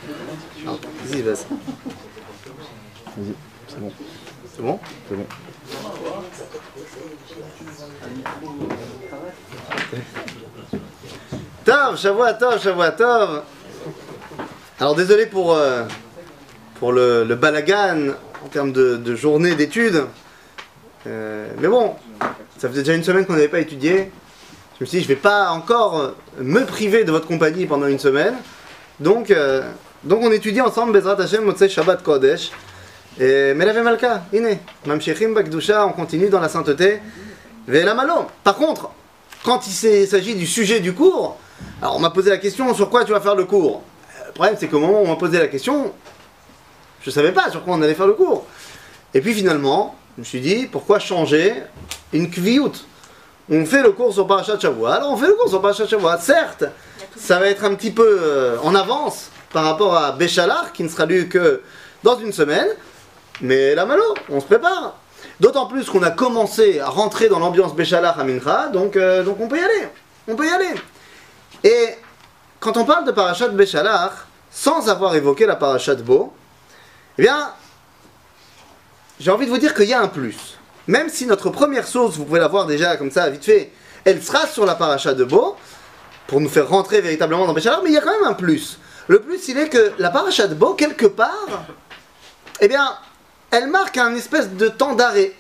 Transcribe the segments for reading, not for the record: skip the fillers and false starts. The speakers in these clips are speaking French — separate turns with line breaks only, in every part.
Vas-y, vas-y. Vas-y, c'est bon. C'est bon? C'est bon. Tov, Shavua Tov, Shavua Tov. Alors désolé pour le balagan en termes de journée d'études. Mais bon, ça faisait déjà une semaine qu'on n'avait pas étudié. Je me suis dit, je ne vais pas encore me priver de votre compagnie pendant une semaine. Donc on étudie ensemble Bezrat Hashem Motzei Shabbat Kodesh. Melave Malka, Ine, Mamshechim Bakdusha, on continue dans la sainteté. Ve'ela Malo. Par contre, quand il s'agit du sujet du cours, alors on m'a posé la question sur quoi tu vas faire le cours. Le problème c'est qu'au moment où on m'a posé la question, je ne savais pas sur quoi on allait faire le cours. Et puis finalement, je me suis dit, pourquoi changer une kviout? On fait le cours sur Parashat Shavua, alors on fait le cours sur Parashat Shavua. Certes, ça va être un petit peu en avance par rapport à Béchalach, qui ne sera lu que dans une semaine, mais la malo, on se prépare. D'autant plus qu'on a commencé à rentrer dans l'ambiance Béchalach à Mincha, donc on peut y aller. On peut y aller. Et quand on parle de Parashat Béchalach, sans avoir évoqué la Parashat Bo, eh bien, j'ai envie de vous dire qu'il y a un plus. Même si notre première source, vous pouvez la voir déjà comme ça, vite fait, elle sera sur la Parashat de Bo, pour nous faire rentrer véritablement dans Béchalach, mais il y a quand même un plus. Le plus, il est que la Parashat de Bo, quelque part, eh bien, elle marque un espèce de temps d'arrêt.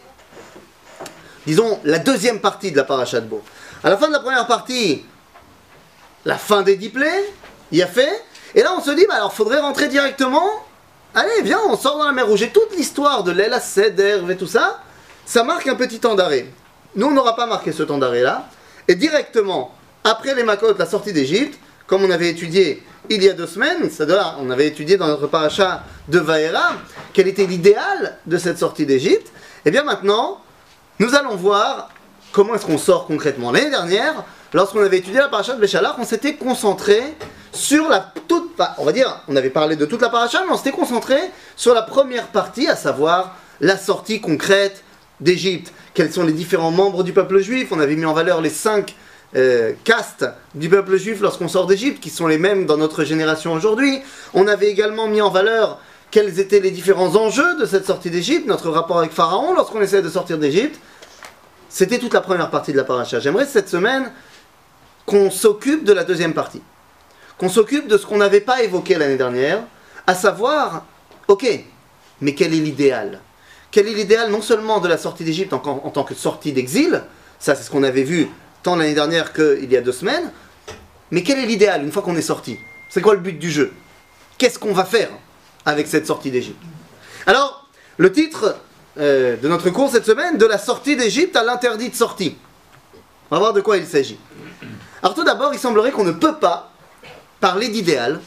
Disons, la deuxième partie de la Parashat de Bo. À la fin de la première partie, la fin des diplés, il y a fait, et là on se dit, bah alors faudrait rentrer directement. Allez, viens, on sort dans la mer Rouge. Et toute l'histoire de l'El Seder et tout ça, ça marque un petit temps d'arrêt. Nous, on n'aura pas marqué ce temps d'arrêt-là. Et directement, après les Makot, la sortie d'Égypte, comme on avait étudié il y a 2 semaines, c'est-à-dire on avait étudié dans notre paracha de Vaera, quel était l'idéal de cette sortie d'Égypte, et bien maintenant, nous allons voir comment est-ce qu'on sort concrètement. L'année dernière, lorsqu'on avait étudié la paracha de Béchalach, on s'était concentré sur on va dire, on avait parlé de toute la paracha, mais on s'était concentré sur la première partie, à savoir la sortie concrète d'Égypte. Quels sont les différents membres du peuple juif? On avait mis en valeur les 5 castes du peuple juif lorsqu'on sort d'Égypte, qui sont les mêmes dans notre génération aujourd'hui. On avait également mis en valeur quels étaient les différents enjeux de cette sortie d'Égypte, notre rapport avec Pharaon lorsqu'on essaie de sortir d'Égypte. C'était toute la première partie de la paracha. J'aimerais cette semaine qu'on s'occupe de la deuxième partie. Qu'on s'occupe de ce qu'on n'avait pas évoqué l'année dernière, à savoir, ok, mais quel est l'idéal? Quel est l'idéal non seulement de la sortie d'Égypte en tant que sortie d'exil, ça c'est ce qu'on avait vu tant l'année dernière qu'il y a 2 semaines, mais quel est l'idéal une fois qu'on est sorti? C'est quoi le but du jeu? Qu'est-ce qu'on va faire avec cette sortie d'Égypte? Alors, le titre de notre cours cette semaine, de la sortie d'Égypte à l'interdit de sortie. On va voir de quoi il s'agit. Alors tout d'abord, il semblerait qu'on ne peut pas parler d'idéal,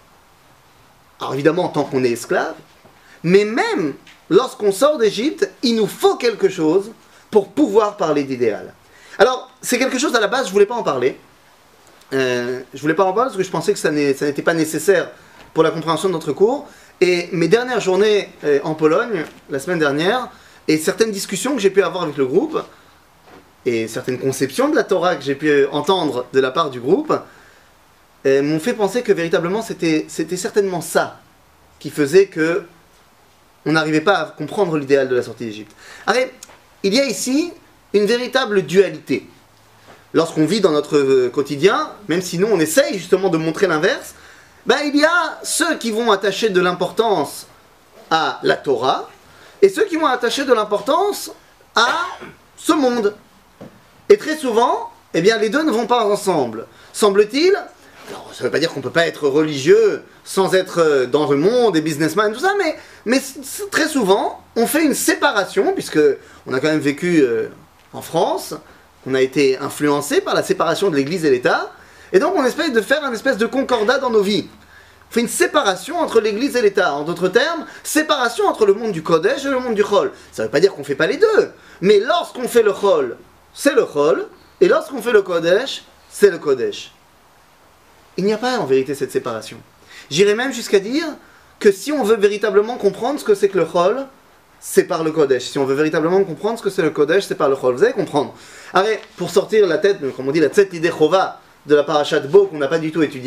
alors évidemment en tant qu'on est esclave, mais même lorsqu'on sort d'Égypte, il nous faut quelque chose pour pouvoir parler d'idéal. Alors, c'est quelque chose à la base, je ne voulais pas en parler. Je ne voulais pas en parler parce que je pensais que ça n'était pas nécessaire pour la compréhension de notre cours. Et mes dernières journées en Pologne, la semaine dernière, et certaines discussions que j'ai pu avoir avec le groupe, et certaines conceptions de la Torah que j'ai pu entendre de la part du groupe, m'ont fait penser que véritablement c'était certainement ça qui faisait que on n'arrivait pas à comprendre l'idéal de la sortie d'Égypte. Allez, il y a ici une véritable dualité. Lorsqu'on vit dans notre quotidien, même si nous on essaye justement de montrer l'inverse, il y a ceux qui vont attacher de l'importance à la Torah et ceux qui vont attacher de l'importance à ce monde. Et très souvent, eh bien, les deux ne vont pas ensemble. Semble-t-il. Alors, ça ne veut pas dire qu'on ne peut pas être religieux sans être dans le monde et businessman et tout ça, mais très souvent, on fait une séparation, puisque on a quand même vécu en France, on a été influencé par la séparation de l'Église et l'État, et donc on essaie de faire un espèce de concordat dans nos vies. On fait une séparation entre l'Église et l'État. En d'autres termes, séparation entre le monde du Kodesh et le monde du Chol. Ça ne veut pas dire qu'on ne fait pas les deux, mais lorsqu'on fait le Chol, c'est le Chol, et lorsqu'on fait le Kodesh, c'est le Kodesh. Il n'y a pas en vérité cette séparation. J'irais même jusqu'à dire que si on veut véritablement comprendre ce que c'est que le Chol, c'est par le Kodesh. Si on veut véritablement comprendre ce que c'est le Kodesh, c'est par le Chol. Vous allez comprendre. Allez, pour sortir la tête, comme on dit, la tête l'idée chova de la parashat Bo qu'on n'a pas du tout étudiée,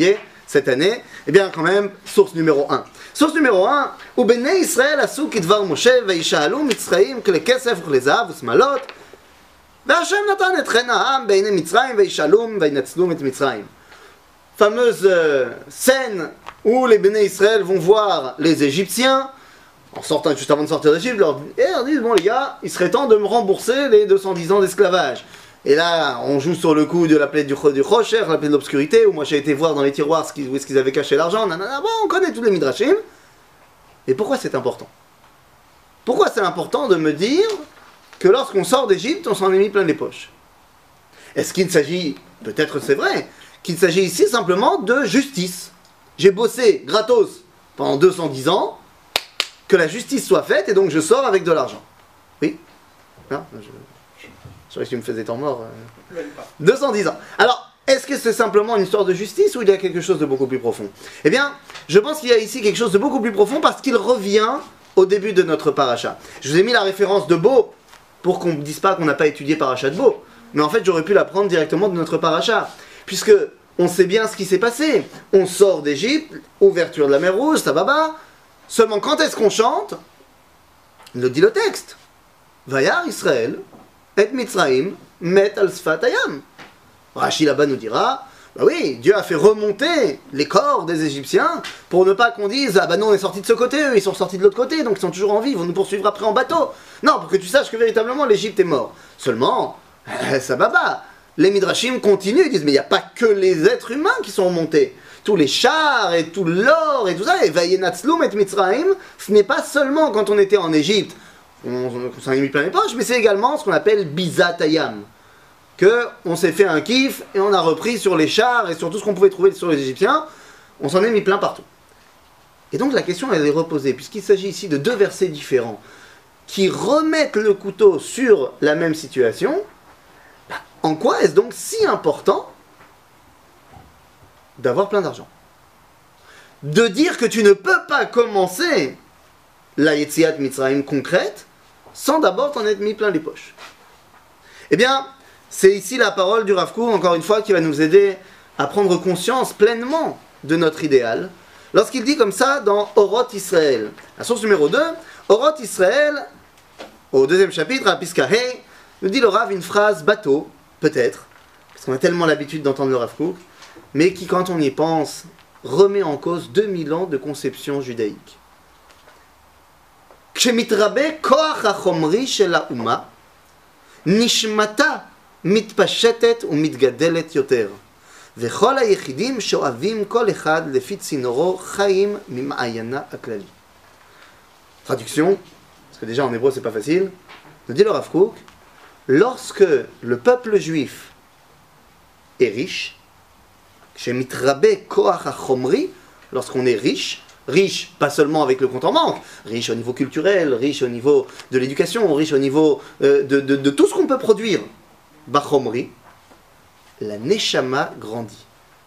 cette année, eh bien quand même, source numéro 1. Source numéro 1, ou Bnei Israël asu kidvar Moshe veishalu Mitzrayim kle kesef ukle zahav usmalot ve'Hashem natan et chen ha'am be'inei Mitzrayim veishalum ve'inatzlum et Mitzrayim. Fameuse scène où les Bnei Israël vont voir les Égyptiens, en sortant, juste avant de sortir d'Égypte, leur disent, bon les gars, il serait temps de me rembourser les 210 ans d'esclavage. Et là, on joue sur le coup de la plaie du Rocher, la plaie de l'obscurité, où moi j'ai été voir dans les tiroirs où est-ce qu'ils avaient caché l'argent, nanana, bon, on connaît tous les midrashim. Et pourquoi c'est important? Pourquoi c'est important de me dire que lorsqu'on sort d'Égypte, on s'en est mis plein les poches? Est-ce qu'il s'agit, peut-être c'est vrai, qu'il s'agit ici simplement de justice? J'ai bossé gratos pendant 210 ans, que la justice soit faite, et donc je sors avec de l'argent. Oui? Non, je croyais que tu me faisais temps mort. 210 ans. Alors, est-ce que c'est simplement une histoire de justice ou il y a quelque chose de beaucoup plus profond? Eh bien, je pense qu'il y a ici quelque chose de beaucoup plus profond parce qu'il revient au début de notre paracha. Je vous ai mis la référence de Bo pour qu'on ne dise pas qu'on n'a pas étudié paracha de Bo. Mais en fait, j'aurais pu la prendre directement de notre paracha. Puisque on sait bien ce qui s'est passé. On sort d'Égypte, ouverture de la mer Rouge, ça va bas. Seulement, quand est-ce qu'on chante? Il le dit le texte. Vayar Israël. Et Mitzrayim met al sfat hayam. Rashi là-bas nous dira, bah oui, Dieu a fait remonter les corps des Égyptiens pour ne pas qu'on dise, ah bah non, on est sortis de ce côté, eux ils sont sortis de l'autre côté, donc ils sont toujours en vie, ils vont nous poursuivre après en bateau. Non, pour que tu saches que véritablement l'Égypte est mort. Seulement, ça baba. Les Midrashim continuent, ils disent, mais il n'y a pas que les êtres humains qui sont remontés. Tous les chars et tout l'or et tout ça, et Vayenatzlum et Mitzrayim, ce n'est pas seulement quand on était en Égypte. On s'en est mis plein les poches, mais c'est également ce qu'on appelle Bizatayam. On s'est fait un kiff et on a repris sur les chars et sur tout ce qu'on pouvait trouver sur les Égyptiens. On s'en est mis plein partout. Et donc la question elle est reposée, puisqu'il s'agit ici de deux versets différents qui remettent le couteau sur la même situation. En quoi est-ce donc si important d'avoir plein d'argent? De dire que tu ne peux pas commencer la Yetziat Mitzrayim concrète sans d'abord t'en être mis plein les poches. Eh bien, c'est ici la parole du Rav Kook, encore une fois, qui va nous aider à prendre conscience pleinement de notre idéal. Lorsqu'il dit comme ça dans Oroth Israël, la source numéro 2, Oroth Israël, au deuxième chapitre, à Piskahé, nous dit le Rav une phrase bateau, peut-être, parce qu'on a tellement l'habitude d'entendre le Rav Kook, mais qui, quand on y pense, remet en cause 2000 ans de conception judaïque. כשמתרבה כוח החומרי של האומה, נשמתה מתפשטת ומתגדלת יותר, וכל היחידים שואבים כל אחד לפי צינורו חיים ממעיינה הכללי. Traduction, parce que déjà en hébreu c'est pas facile, nous dit le Rav Kook, lorsque le peuple juif est riche, כשמתרבה כוח החומרי, lorsqu'on est riche, riche, pas seulement avec le compte en banque, riche au niveau culturel, riche au niveau de l'éducation, riche au niveau de tout ce qu'on peut produire. Bachomri, la neshama grandit.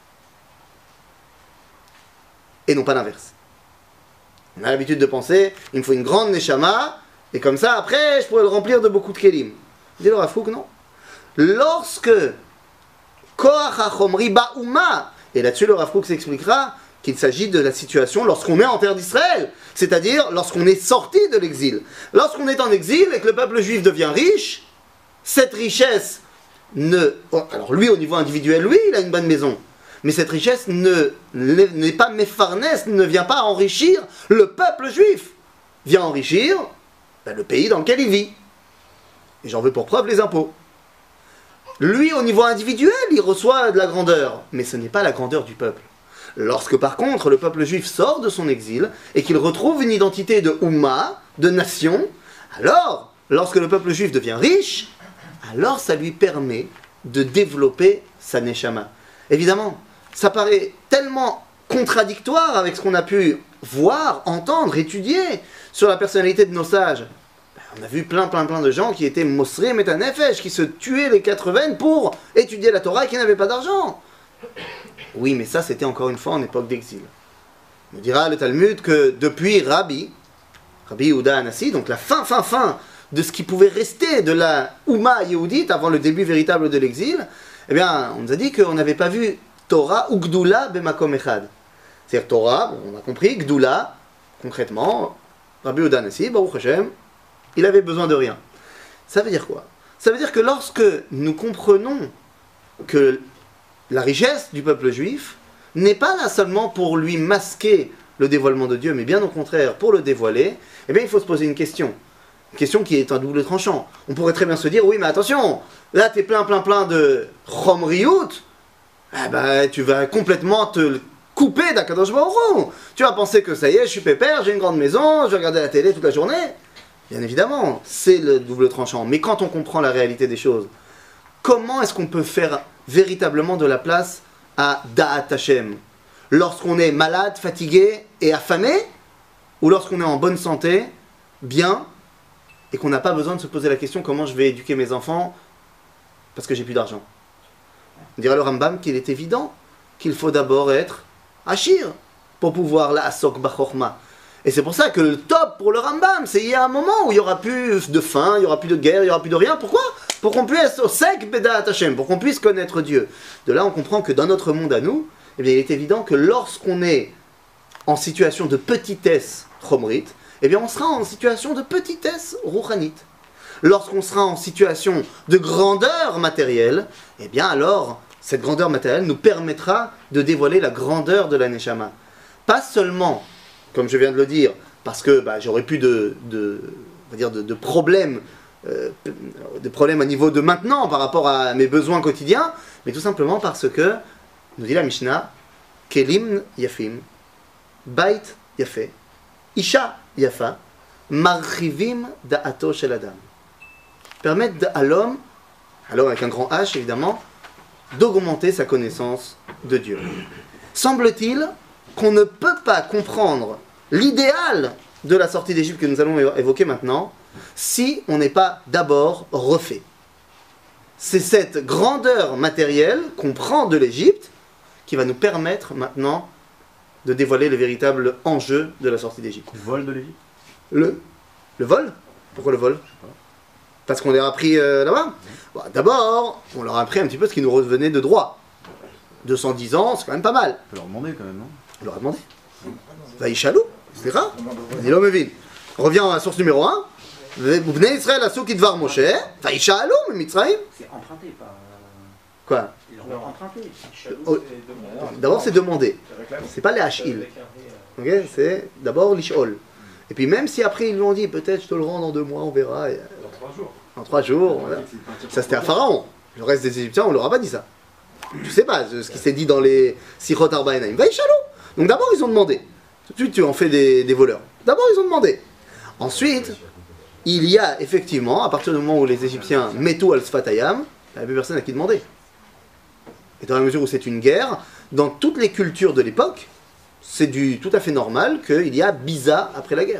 Et non pas l'inverse. On a l'habitude de penser, il me faut une grande neshama, et comme ça, après, je pourrais le remplir de beaucoup de kelim. Dit le Rav Kook, non. Lorsque koach hachomri ba'uma, et là-dessus le Rav Kook s'expliquera qu'il s'agit de la situation lorsqu'on est en terre d'Israël, c'est-à-dire lorsqu'on est sorti de l'exil. Lorsqu'on est en exil et que le peuple juif devient riche, cette richesse alors lui au niveau individuel, oui, il a une bonne maison, mais cette richesse n'est pas méfarnès, ne vient pas enrichir le peuple juif, vient enrichir le pays dans lequel il vit. Et j'en veux pour preuve les impôts. Lui au niveau individuel, il reçoit de la grandeur, mais ce n'est pas la grandeur du peuple. Lorsque par contre le peuple juif sort de son exil et qu'il retrouve une identité de Oumma, de nation, alors, lorsque le peuple juif devient riche, alors ça lui permet de développer sa neshama. Évidemment, ça paraît tellement contradictoire avec ce qu'on a pu voir, entendre, étudier sur la personnalité de nos sages. On a vu plein de gens qui étaient mosrim et tanefesh, qui se tuaient les 4 veines pour étudier la Torah et qui n'avaient pas d'argent. Oui, mais ça c'était encore une fois en époque d'exil. On dira le Talmud que depuis Rabbi Yehuda Hanassi, donc la fin de ce qui pouvait rester de la Oumma Yehudite avant le début véritable de l'exil, eh bien, on nous a dit qu'on n'avait pas vu Torah ou Gdoula bemakom echad. C'est-à-dire Torah, on a compris, Gdoula, concrètement, Rabbi Yehuda Hanassi, Baruch Hashem, il avait besoin de rien. Ça veut dire quoi? Ça veut dire que lorsque nous comprenons que la richesse du peuple juif n'est pas là seulement pour lui masquer le dévoilement de Dieu, mais bien au contraire, pour le dévoiler, eh bien il faut se poser une question. Une question qui est un double tranchant. On pourrait très bien se dire, oui mais attention, là t'es plein de chomriout, eh ben tu vas complètement te couper d'Akadosh Baruch Hu. Tu vas penser que ça y est, je suis pépère, j'ai une grande maison, je vais regarder la télé toute la journée. Bien évidemment, c'est le double tranchant. Mais quand on comprend la réalité des choses, comment est-ce qu'on peut faire véritablement de la place à Da'at Hashem? Lorsqu'on est malade, fatigué et affamé, ou lorsqu'on est en bonne santé, bien, et qu'on n'a pas besoin de se poser la question comment je vais éduquer mes enfants parce que j'ai plus d'argent. On dirait le Rambam qu'il est évident qu'il faut d'abord être Achir pour pouvoir la Asok Bachorma. Et c'est pour ça que le top pour le Rambam, c'est il y a un moment où il n'y aura plus de faim, il n'y aura plus de guerre, il n'y aura plus de rien. Pourquoi? Pour qu'on puisse au sec Bedat Hashem, pour qu'on puisse connaître Dieu. De là, on comprend que dans notre monde à nous, eh bien, il est évident que lorsqu'on est en situation de petitesse chomrit, eh bien, on sera en situation de petitesse rouchanit. Lorsqu'on sera en situation de grandeur matérielle, eh bien, alors, cette grandeur matérielle nous permettra de dévoiler la grandeur de la Neshama. Pas seulement, comme je viens de le dire, parce que j'aurais plus de problèmes, de problèmes à niveau de maintenant par rapport à mes besoins quotidiens, mais tout simplement parce que, nous dit la Mishnah, Kelim Yafim, Bait Yafé, Isha Yafa, Marchivim Da'ato Shel Adam. Permettent à l'homme, alors avec un grand H évidemment, d'augmenter sa connaissance de Dieu. Semble-t-il qu'on ne peut pas comprendre l'idéal de la sortie d'Égypte que nous allons évoquer maintenant si on n'est pas d'abord refait. C'est cette grandeur matérielle qu'on prend de l'Égypte qui va nous permettre maintenant de dévoiler le véritable enjeu de la sortie d'Égypte.
Le vol de l'Égypte?
Le vol? Pourquoi le vol? Parce qu'on l'a appris là-bas. Bon, d'abord, on leur a appris un petit peu ce qui nous revenait de droit. 210 ans, c'est quand même pas mal.
On peut leur demander quand même, non?
On leur a demandé. Vaïchalou, c'est rare. Dis-le, Mevin. Reviens à la source numéro 1. Bnei Israël asou kidvar Moshe. Vaïchalou, Mitzrayim.
C'est emprunté par.
Quoi?
Ils l'ont emprunté.
D'abord, c'est demander. C'est pas les hachil. Ok? C'est d'abord l'ishol. Et puis même si après ils lui ont dit peut-être je te le rends dans 2 mois, on verra.
Dans 3 jours.
En 3 jours, voilà. Ça c'était à Pharaon. Le reste des Égyptiens, on leur a pas dit ça. Tu sais pas ce qui s'est dit dans les Sichot Arbaïnaïm. Vaïchalou. Donc d'abord ils ont demandé. Tout de suite tu en fais des voleurs. D'abord ils ont demandé. Ensuite, il y a effectivement, à partir du moment où les Égyptiens mettent al Sfatayam, il n'y avait plus personne à qui demander. Et dans la mesure où c'est une guerre, dans toutes les cultures de l'époque, c'est tout à fait normal qu'il y a Biza après la guerre.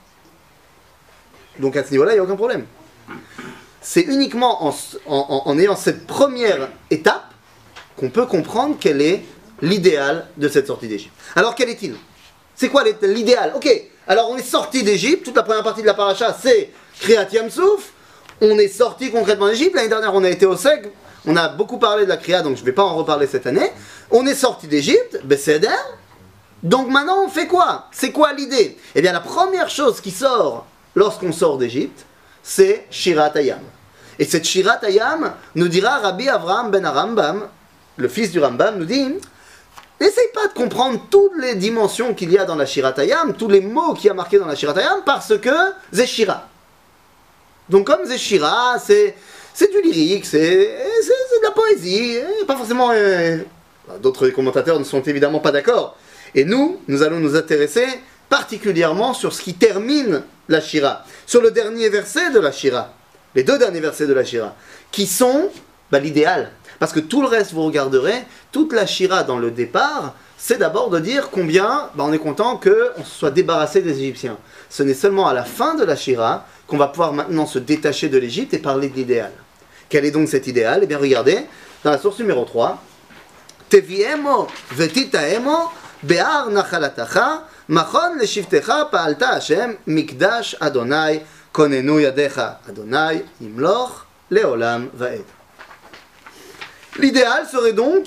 Donc à ce niveau-là, il n'y a aucun problème. C'est uniquement en ayant cette première étape qu'on peut comprendre quel est l'idéal de cette sortie d'Égypte. Alors quel est-il? C'est quoi l'idéal? Ok, alors on est sorti d'Égypte, toute la première partie de la paracha c'est Kriyat Yamsouf, on est sorti concrètement d'Égypte, l'année dernière on a été au Seg, on a beaucoup parlé de la Kriya, donc je ne vais pas en reparler cette année. On est sorti d'Égypte, Besséder. Donc maintenant on fait quoi? C'est quoi l'idée? Eh bien la première chose qui sort lorsqu'on sort d'Égypte, c'est Shirat Hayam. Et cette Shirat Hayam, nous dira Rabbi Avraham ben Rambam, le fils du Rambam, nous dit, n'essaye pas de comprendre toutes les dimensions qu'il y a dans la Shirat Hayam, tous les mots qu'il y a marqués dans la Shirat Hayam, parce que c'est Shira. Donc comme c'est Shira, c'est du lyrique, c'est de la poésie, pas forcément... D'autres commentateurs ne sont évidemment pas d'accord. Et nous allons nous intéresser particulièrement sur ce qui termine la Shira, sur le dernier verset de la Shira, les 2 derniers versets de la Shira, qui sont l'idéal. Parce que tout le reste, vous regarderez, toute la Shira dans le départ, c'est d'abord de dire combien on est content qu'on se soit débarrassé des Égyptiens. Ce n'est seulement à la fin de la Shira qu'on va pouvoir maintenant se détacher de l'Égypte et parler de l'idéal. Quel est donc cet idéal? Eh bien regardez, dans la source numéro 3, Teviemo vetitaemo be'ar nachalatacha machon leshivtecha pa'alta Hashem mikdash Adonai konenu yadecha Adonai imloch leolam va'ed. L'idéal serait donc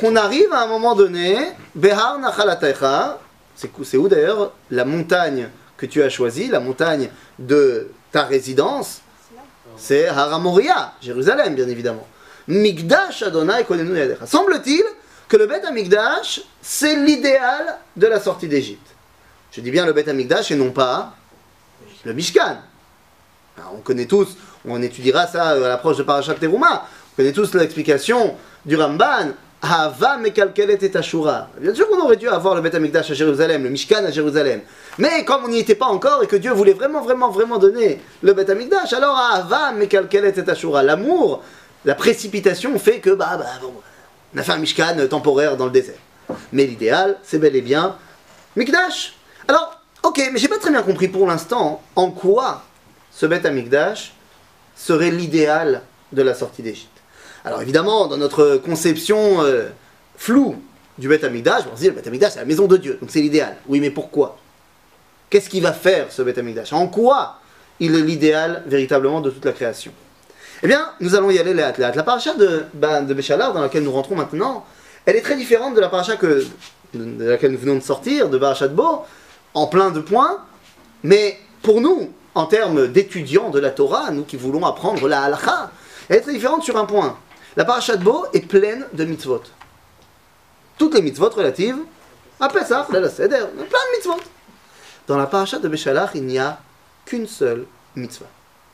qu'on arrive à un moment donné, Behar Nachalatecha, c'est où d'ailleurs la montagne que tu as choisie, la montagne de ta résidence, c'est Haramoria, Jérusalem bien évidemment. Migdash Adonai Konenu Yadecha. Semble-t-il que le Beth Amikdash, c'est l'idéal de la sortie d'Égypte. Je dis bien le Beth Amikdash et non pas le Mishkan. Alors, on connaît tous, on étudiera ça à l'approche de Parashat Teruma, on connaît tous l'explication du Ramban, Hava Mekalkelet et Ashura. Bien sûr qu'on aurait dû avoir le Beth Amikdash à Jérusalem, le Mishkan à Jérusalem. Mais comme on n'y était pas encore et que Dieu voulait vraiment donner le Beth Amikdash, alors Hava Mekalkelet et Ashura. L'amour, la précipitation fait que, bon, on a fait un Mishkan temporaire dans le désert. Mais l'idéal, c'est bel et bien Mikdash. Alors, ok, mais j'ai pas très bien compris pour l'instant en quoi ce Beth Amikdash serait l'idéal de la sortie d'Égypte. Alors évidemment, dans notre conception floue du Beth Amikdash, on se dit le Beth Amikdash c'est la maison de Dieu, donc c'est l'idéal. Oui, mais pourquoi? Qu'est-ce qu'il va faire ce Beth Amikdash? En quoi il est l'idéal véritablement de toute la création? Eh bien, nous allons y aller les athlètes. La paracha de Béchalar, dans laquelle nous rentrons maintenant, elle est très différente de la paracha de laquelle nous venons de sortir, de Parashat Bo, en plein de points, mais pour nous, en termes d'étudiants de la Torah, nous qui voulons apprendre la halakha, elle est très différente sur un point. La Parashat Bo est pleine de mitzvot. Toutes les mitzvot relatives à Pesach, la Seder, plein de mitzvot. Dans la Parashat de Béchalar, il n'y a qu'une seule mitzvah.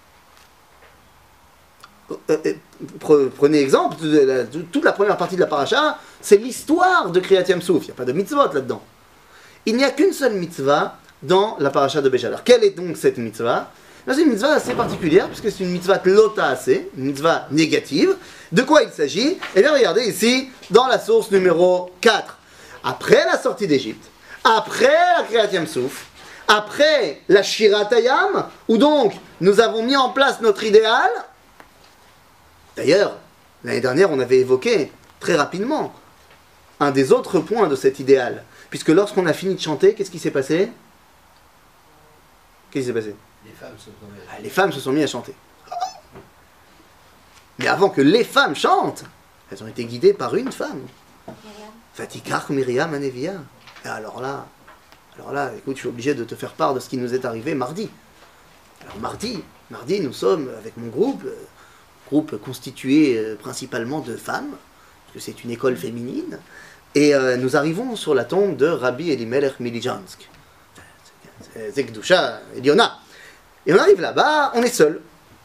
Prenez exemple, toute la première partie de la paracha, c'est l'histoire de Kriyat Yam-Souf. Il n'y a pas de mitzvot là-dedans. Il n'y a qu'une seule mitzvah dans la paracha de Béchalar. Quelle est donc cette mitzvah? C'est une mitzvah assez particulière, puisque c'est une mitzvah tlota-ase, une mitzvah négative. De quoi il s'agit? Eh bien, regardez ici, dans la source numéro 4. Après la sortie d'Égypte, après la Kriyat Yam-Souf, après la Shirat Hayam, où donc nous avons mis en place notre idéal. D'ailleurs, l'année dernière, on avait évoqué très rapidement un des autres points de cet idéal. Puisque lorsqu'on a fini de chanter, qu'est-ce qui s'est passé? Qu'est-ce qui s'est passé? Les femmes se sont mises à chanter. Mais avant que les femmes chantent, elles ont été guidées par une femme. Vatikar Miriam Anevia. Et alors là, écoute, je suis obligé de te faire part de ce qui nous est arrivé mardi. Alors mardi, nous sommes avec mon groupe constitué principalement de femmes, parce que c'est une école féminine, et nous arrivons sur la tombe de Rabbi Elimelech Milijansk, Zekdusha Eliona. Et on arrive là-bas, on est seul,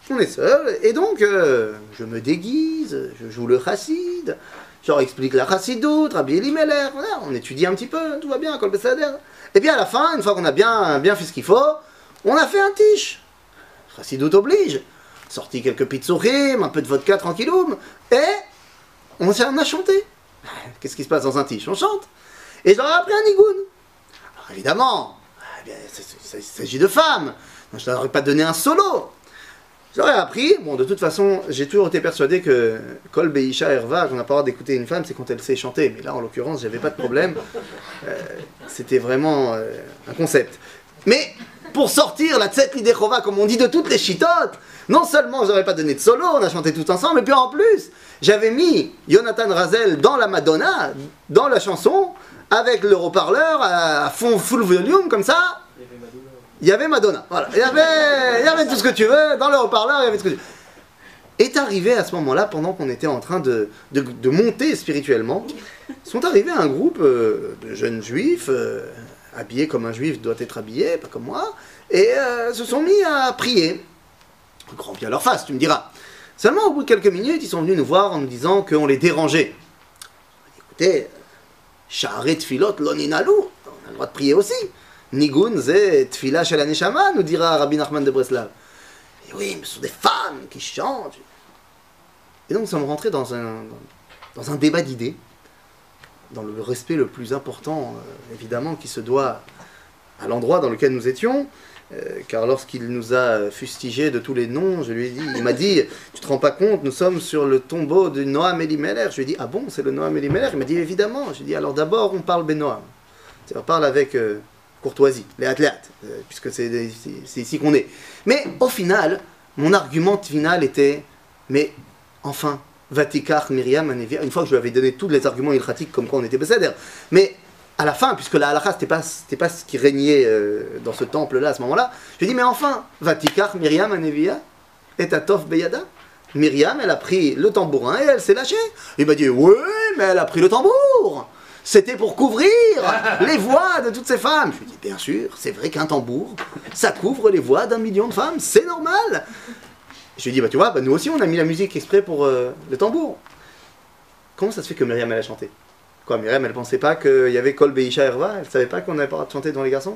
et donc je me déguise, je joue le chassid, je leur explique la chassidoute, Rabbi Elimelech, voilà, on étudie un petit peu, tout va bien, Kol Besader. Et puis à la fin, une fois qu'on a bien fait ce qu'il faut, on a fait un tiche. Chassidoute oblige. Sorti quelques pitsurim, un peu de vodka tranquilloum, et on a chanté. Qu'est-ce qui se passe dans un tiche? On chante. Et j'aurais appris un nigoun. Alors évidemment, il s'agit de femmes. Donc je n'aurais pas donné un solo. J'aurais appris, bon de toute façon, j'ai toujours été persuadé que Kol Beisha Erva, on n'a pas le droit d'écouter une femme, c'est quand elle sait chanter. Mais là, en l'occurrence, j'avais pas de problème. C'était vraiment un concept. Mais pour sortir la Tset Lidechova, comme on dit de toutes les chitotes, non seulement j'aurais pas donné de solo, on a chanté tout ensemble, mais puis en plus, j'avais mis Jonathan Razel dans la Madonna, dans la chanson, avec le haut-parleur à fond full volume, comme ça. Il y avait Madonna. Voilà. Il y avait tout ce que tu veux, dans le haut-parleur, il y avait tout ce que tu veux. Est arrivé à ce moment-là, pendant qu'on était en train de monter spirituellement, sont arrivés un groupe de jeunes juifs, habillés comme un juif doit être habillé, pas comme moi, et se sont mis à prier. Grand bien leur face, tu me diras. Seulement, au bout de quelques minutes, ils sont venus nous voir en nous disant qu'on les dérangeait. Écoutez, Sha'aret Tfilot Loninalou, on a le droit de prier aussi. Nigun ze Tfila Shel Haneshama, nous dira Rabbi Nachman de Breslav. Et oui, mais ce sont des femmes qui chantent. Et donc, nous sommes rentrés dans un débat d'idées, dans le respect le plus important, évidemment, qui se doit à l'endroit dans lequel nous étions. Car lorsqu'il nous a fustigé de tous les noms, il m'a dit, tu te rends pas compte, nous sommes sur le tombeau de Noam Elimelech. Je lui ai dit, ah bon, c'est le Noam Elimelech? Il m'a dit, évidemment. Je lui ai dit, alors d'abord, on parle Benoam. On parle avec courtoisie, les athlètes, puisque c'est ici qu'on est. Mais au final, mon argument final était, mais enfin, Vatikar Myriam Anevia, une fois que je lui avais donné tous les arguments ilchatiques comme quoi on était Besséder. Mais à la fin, puisque la halakha c'était pas ce qui régnait dans ce temple-là à ce moment-là, je lui ai dit mais enfin, Vatikar Myriam Anevia et Atov Beyada. Myriam, elle a pris le tambourin et elle s'est lâchée. Il m'a dit oui, mais elle a pris le tambour. C'était pour couvrir les voix de toutes ces femmes. Je lui ai dit bien sûr, c'est vrai qu'un tambour, ça couvre les voix d'1 million de femmes, c'est normal. Je lui ai dit, bah tu vois, bah, nous aussi on a mis la musique exprès pour le tambour. Comment ça se fait que Myriam elle a chanté? Quoi, Myriam elle pensait pas qu'il y avait Kol Beisha Erva? Elle savait pas qu'on n'avait pas le droit de chanter devant les garçons?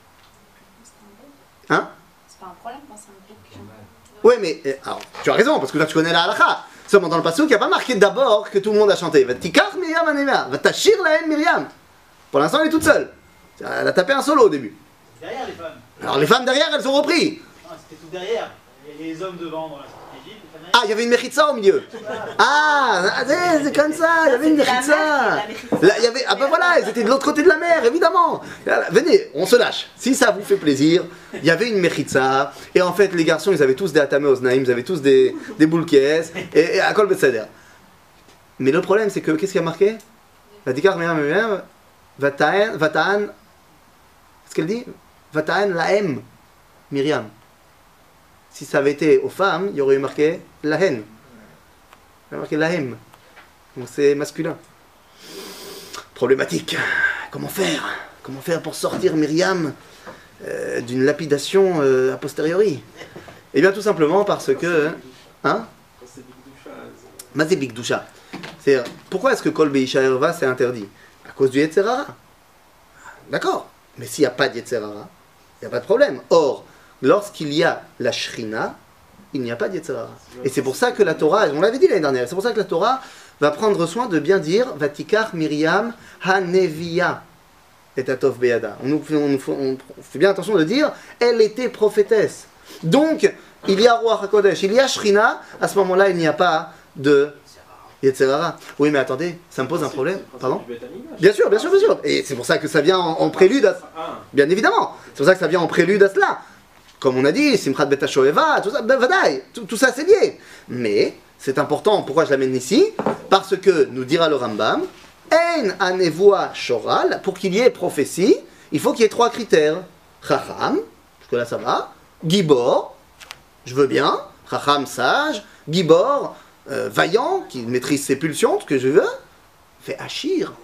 Hein?
C'est pas un problème quand c'est un groupe qui chante.
Oui, mais alors, tu as raison, parce que là tu connais la halakha. Seulement dans le passouk, il n'y a pas marqué d'abord que tout le monde a chanté. Va tikar Myriam Anevia, va tachir la haine Myriam. Pour l'instant elle est toute seule. Elle a tapé un solo au début.
Derrière les femmes.
Alors les femmes derrière elles ont repris.
Non, c'était tout derrière. Et les hommes devant dans la sortie d'Égypte.
Ah, il y avait une mechitza au milieu. Ah, c'est comme ça, il y avait une mechitza. Là, il y avait, ah ben voilà, ils étaient de l'autre côté de la mer, évidemment. Là, venez, on se lâche. Si ça vous fait plaisir, il y avait une mechitza. Et en fait, les garçons, ils avaient tous des atame oznaim, ils avaient tous des boules caisses et à kol beseder. Mais le problème, c'est que, qu'est-ce qu'il y a marqué? Vatikar Myriam, Vataan, qu'est-ce qu'elle dit? Vataan laem, Myriam. Si ça avait été aux femmes, il y aurait eu marqué la haine. Il y aurait marqué la haine. Donc c'est masculin. Problématique. Comment faire? Comment faire pour sortir Myriam d'une lapidation a posteriori? Eh bien tout simplement parce que... Hein? Mazé Bigdusha. C'est-à-dire, pourquoi est-ce que Kol Beisha Erva c'est interdit? À cause du Yetzerara. D'accord. Mais s'il n'y a pas de Yetzerara, il n'y a pas de problème. Or, lorsqu'il y a la Shrina, il n'y a pas de Yetzerara. Et c'est pour ça que la Torah, on l'avait dit l'année dernière, c'est pour ça que la Torah va prendre soin de bien dire Vatikar Myriam Hanevia et Atov Beyada. On fait bien attention de dire elle était prophétesse. Donc, il y a Ruach HaKodesh, il y a Shrina, à ce moment-là, il n'y a pas de Yetzerara. Oui, mais attendez, ça me pose un problème. Pardon? Bien sûr, bien sûr, bien sûr. Et c'est pour ça que ça vient en prélude à... Bien évidemment. C'est pour ça que ça vient en prélude à cela. Comme on a dit, Simchat Bet HaShoeva, tout ça, ben vadaï, tout ça c'est lié. Mais c'est important, pourquoi je l'amène ici? Parce que, nous dira le Rambam, Ein Anevoa Shoral, pour qu'il y ait prophétie, il faut qu'il y ait 3 critères. Chacham, jusque là ça va. Gibor, je veux bien. Chacham, sage. Gibor, vaillant, qui maîtrise ses pulsions, ce que je veux. Fait Achir.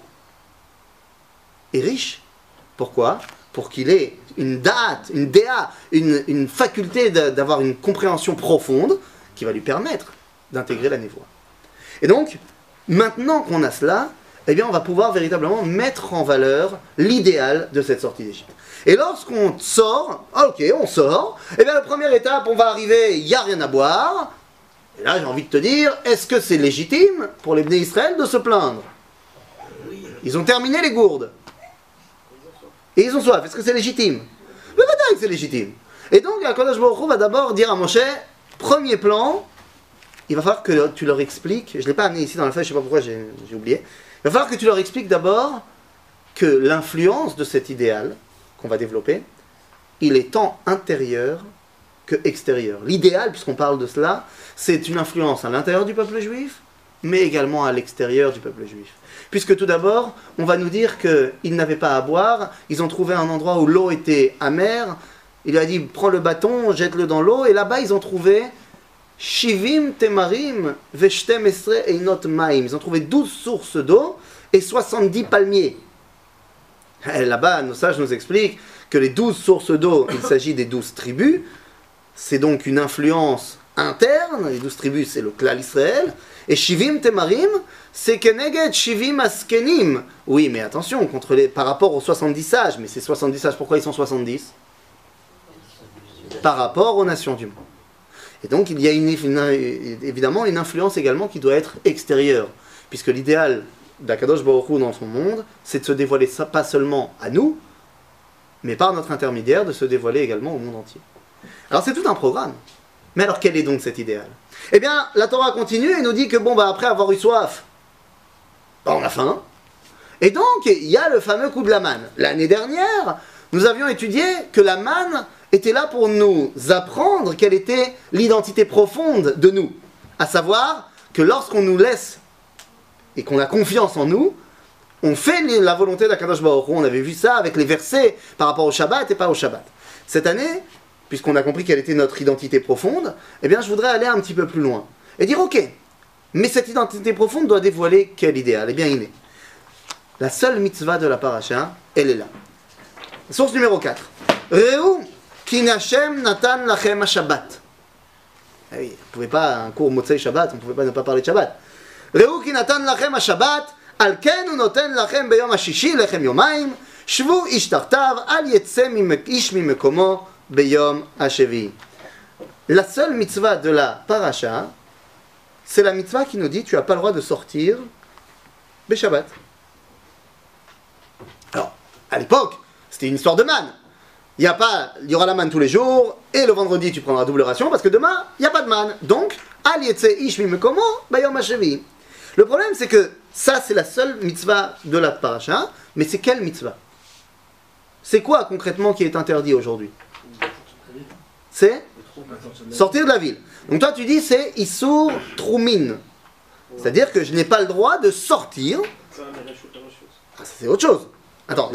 Et riche. Pourquoi? Pour qu'il ait une date, une déa, une faculté d'avoir une compréhension profonde qui va lui permettre d'intégrer la névoie. Et donc, maintenant qu'on a cela, eh bien, on va pouvoir véritablement mettre en valeur l'idéal de cette sortie d'Égypte. Et lorsqu'on sort, ok, on sort, eh bien, la première étape, on va arriver, il n'y a rien à boire. Et là, j'ai envie de te dire, est-ce que c'est légitime pour les Bnei Israël de se plaindre? Ils ont terminé les gourdes. Et ils ont soif. Est-ce que c'est légitime? Le vadaï, c'est légitime. Et donc, Akadosh Baruch Hu va d'abord dire à Moshe, premier plan, il va falloir que tu leur expliques, je ne l'ai pas amené ici dans la feuille, je ne sais pas pourquoi j'ai oublié, il va falloir que tu leur expliques d'abord que l'influence de cet idéal qu'on va développer, il est tant intérieur que extérieur. L'idéal, puisqu'on parle de cela, c'est une influence à l'intérieur du peuple juif, mais également à l'extérieur du peuple juif. Puisque tout d'abord, on va nous dire qu'ils n'avaient pas à boire, ils ont trouvé un endroit où l'eau était amère, il a dit, prends le bâton, jette-le dans l'eau, et là-bas ils ont trouvé Shivim Temarim Veshtem Esre Einot Maim. Ils ont trouvé 12 sources d'eau et 70 palmiers. Et là-bas, nos sages nous expliquent que les 12 sources d'eau, il s'agit des 12 tribus, c'est donc une influence interne, les 12 tribus c'est le Klal Israël, et Shivim Temarim, c'est Keneged Shivim Askenim. Oui, mais attention, par rapport aux 70 sages, mais ces 70 sages, pourquoi ils sont 70? Par rapport aux nations du monde. Et donc il y a évidemment une influence également qui doit être extérieure, puisque l'idéal d'Akadosh Baruch Hu dans son monde, c'est de se dévoiler pas seulement à nous, mais par notre intermédiaire, de se dévoiler également au monde entier. Alors c'est tout un programme. Mais alors quel est donc cet idéal? Eh bien, la Torah continue et nous dit que bon, après avoir eu soif, on a faim. Et donc, il y a le fameux coup de la manne. L'année dernière, nous avions étudié que la manne était là pour nous apprendre quelle était l'identité profonde de nous. À savoir que lorsqu'on nous laisse et qu'on a confiance en nous, on fait la volonté d'Akadosh Baruch Hu. On avait vu ça avec les versets par rapport au Shabbat et pas au Shabbat. Cette année, puisqu'on a compris quelle était notre identité profonde, eh bien je voudrais aller un petit peu plus loin et dire ok, mais cette identité profonde doit dévoiler quel idéal? Eh bien il est. La seule mitzvah de la paracha, elle est là. Source numéro 4. Reu ki Hashem natan lachem Shabbat. Ah oui, on ne pouvait pas, un cours Motzei Shabbat, on ne pouvait pas ne pas parler de Shabbat. Reu ki natan lachem Shabbat, al ken hu noten lachem beyom hashishi lechem yomayim, shvu ish tartav, al yetze ish mimekomo beyom hashevi. La seule mitzvah de la paracha, c'est la mitzvah qui nous dit tu n'as pas le droit de sortir be Shabbat. Alors, à l'époque, c'était une histoire de manne. Il y aura la manne tous les jours, et le vendredi tu prendras double ration, parce que demain, il n'y a pas de manne. Donc, al yetze ish mimekomo beyom hashevi. Le problème, c'est que ça, c'est la seule mitzvah de la paracha, mais c'est quelle mitzvah? C'est quoi concrètement qui est interdit aujourd'hui? C'est sortir de la ville. Donc toi, tu dis c'est Issour Troumin. C'est-à-dire que je n'ai pas le droit de sortir. Ah, c'est autre chose. Attends,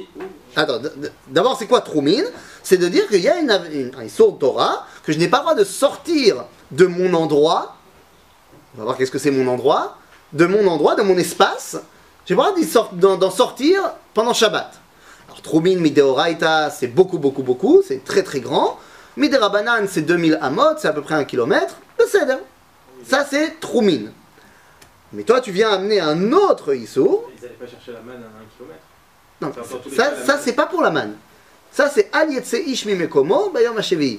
d'abord, c'est quoi Troumin? C'est de dire qu'il y a un Issour Torah, que je n'ai pas le droit de sortir de mon endroit. On va voir qu'est-ce que c'est mon endroit. De mon espace. J'ai pas le droit d'en sortir pendant Shabbat. Alors Troumin, Mideoraita, c'est beaucoup, c'est très très grand. Miderabanan, c'est 2000 amot, c'est à peu près 1 kilomètre. Le Seder. Ça, c'est Troumin. Mais toi, tu viens amener un autre Issour.
Ils n'allaient pas chercher la manne à 1 kilomètre.
Non, ça c'est pas pour la manne. Ça, c'est Al Yetse Ish Mimekomo, Bayom Hashevi.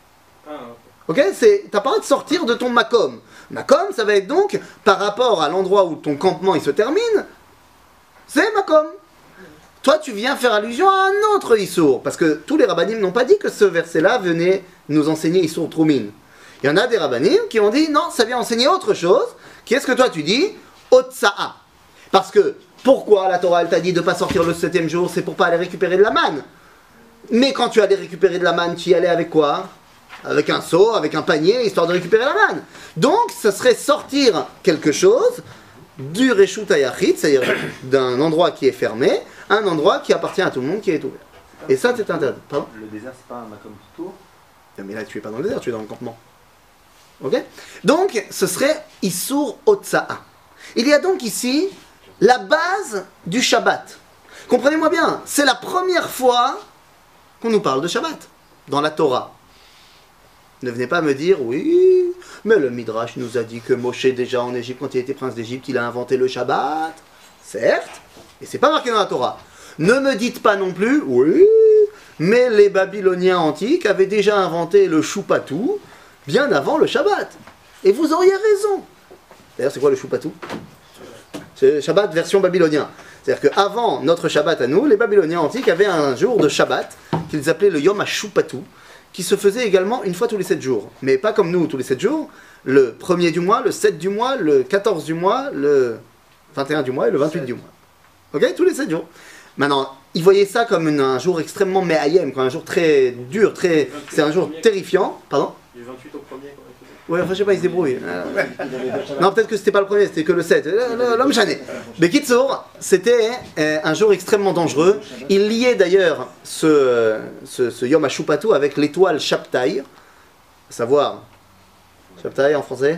Ok, t'as pas le droit de sortir de ton makom. Makom, ça va être donc, par rapport à l'endroit où ton campement il se termine, c'est makom. Toi, tu viens faire allusion à un autre Issour, parce que tous les rabbanim n'ont pas dit que ce verset-là venait nous enseigner Issour Troumin. Il y en a des rabbanim qui ont dit, non, ça vient enseigner autre chose. Qu'est-ce que toi tu dis? Otsa'a. Parce que, pourquoi la Torah, elle t'a dit de ne pas sortir le 7e jour? C'est pour pas aller récupérer de la manne. Mais quand tu allais récupérer de la manne, tu y allais avec quoi? Avec un seau, avec un panier, histoire de récupérer la manne. Donc, ce serait sortir quelque chose du Reshut HaYachid, c'est-à-dire d'un endroit qui est fermé, un endroit qui appartient à tout le monde, qui est ouvert. Et ça, c'est interdit. Pardon?
Le désert, c'est pas un makom tout tour.
Mais là, tu es pas dans le désert, tu es dans le campement. Ok? Donc, ce serait Issour Otsa'a. Il y a donc ici la base du Shabbat. Comprenez-moi bien, c'est la première fois qu'on nous parle de Shabbat dans la Torah. Ne venez pas me dire, oui, mais le Midrash nous a dit que Moshe, déjà en Égypte, quand il était prince d'Égypte, il a inventé le Shabbat. Certes, et c'est pas marqué dans la Torah. Ne me dites pas non plus, oui, mais les Babyloniens antiques avaient déjà inventé le Choupatou bien avant le Shabbat. Et vous auriez raison. D'ailleurs, c'est quoi le Choupatou? C'est le Shabbat version babylonien. C'est-à-dire qu'avant notre Shabbat à nous, les Babyloniens antiques avaient un jour de Shabbat qu'ils appelaient le Yom HaShupatou, qui se faisait également une fois tous les 7 jours. Mais pas comme nous, tous les 7 jours. Le 1er du mois, le 7 du mois, le 14 du mois, le 21 du mois et le 28 du mois. Ok? Tous les 7 jours. Maintenant, ils voyaient ça comme un jour extrêmement méayem, comme un jour très dur, c'est un jour terrifiant. Pardon?
Du 28 au 1er, comment il faisait?
Ouais, enfin, je sais pas, ils se débrouillent. Non, peut-être que c'était pas le premier, c'était que le 7. L'homme chané. Mais Kitsour, c'était un jour extrêmement dangereux. Il liait d'ailleurs ce Yom HaShupatou avec l'étoile Shabtai. À savoir, Shabtai en français?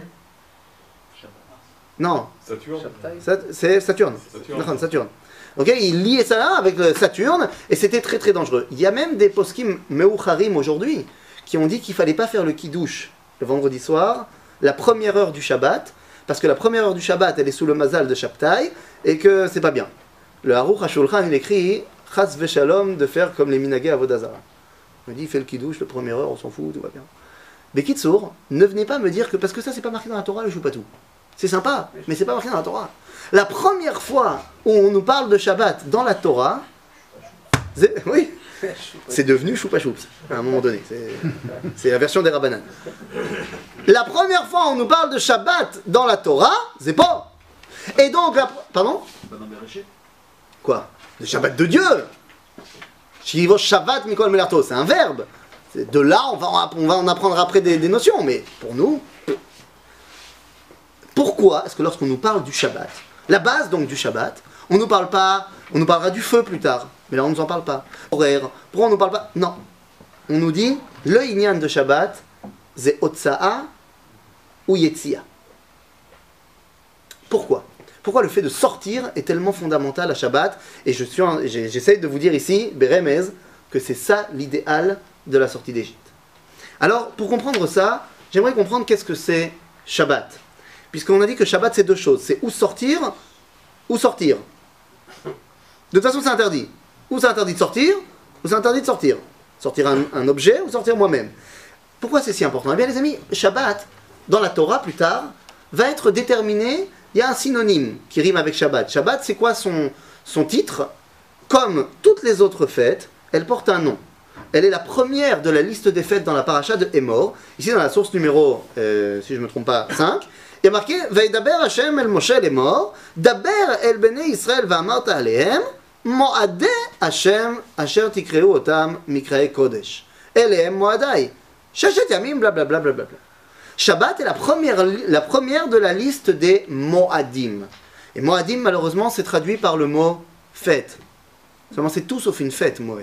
Non.
Saturne.
C'est Saturne. Saturne. Ok, il liait ça là avec Saturne et c'était très très dangereux. Il y a même des poskim Meucharim aujourd'hui qui ont dit qu'il fallait pas faire le kiddush le vendredi soir, la première heure du Shabbat, parce que la première heure du Shabbat, elle est sous le mazal de Shabtai, et que c'est pas bien. Le Aruch HaShulchan, il écrit Chas v'shalom de faire comme les minagé Avodazara. Il me dit, fais le kiddush, la première heure, on s'en fout, tout va bien. Mais Kitsour, ne venez pas me dire que, parce que ça, c'est pas marqué dans la Torah, le Choupatou. C'est sympa, mais c'est pas marqué dans la Torah. La première fois où on nous parle de Shabbat dans la Torah, oui, c'est devenu Choupa Choups, à un moment donné. C'est la version des Rabbanan. La première fois où on nous parle de Shabbat dans la Torah, c'est pas. Et donc, pardon? Quoi? Le Shabbat de Dieu. Shivo Shabbat Mikol Melarto, c'est un verbe. De là, on va en apprendre après des notions, mais pour nous, Pourquoi est-ce que lorsqu'on nous parle du Shabbat, la base donc du Shabbat, on nous parlera du feu plus tard, mais là on ne nous en parle pas. Horaire, pourquoi on ne nous parle pas? Non. On nous dit, le Inyan de Shabbat, c'est Otsa'a ou Yetzia. Pourquoi? Pourquoi le fait de sortir est tellement fondamental à Shabbat? Et j'essaye de vous dire ici, Beremez, que c'est ça l'idéal de la sortie d'Égypte. Alors, pour comprendre ça, j'aimerais comprendre qu'est-ce que c'est Shabbat. Puisqu'on a dit que Shabbat c'est deux choses, c'est ou sortir, ou sortir. De toute façon c'est interdit. Ou c'est interdit de sortir, ou c'est interdit de sortir. Sortir un objet ou sortir moi-même. Pourquoi c'est si important? Eh bien les amis, Shabbat, dans la Torah plus tard, va être déterminé. Il y a un synonyme qui rime avec Shabbat. Shabbat, c'est quoi son titre? Comme toutes les autres fêtes, elle porte un nom. Elle est la première de la liste des fêtes dans la paracha de Hémor. Ici, dans la source numéro, si je ne me trompe pas, 5, il y a marqué « Veidaber Hashem el Moshe l'Hémor, daber el bnei Israël va'amarta alehem, mo'adeh Hashem asher tikreu otam mikrae kodesh. Elehem mo'adai. Sheshet yamim blablabla blablabla. » Shabbat est la première de la liste des Moadim. Et Moadim, malheureusement, c'est traduit par le mot fête. Seulement, c'est tout sauf une fête, Moed.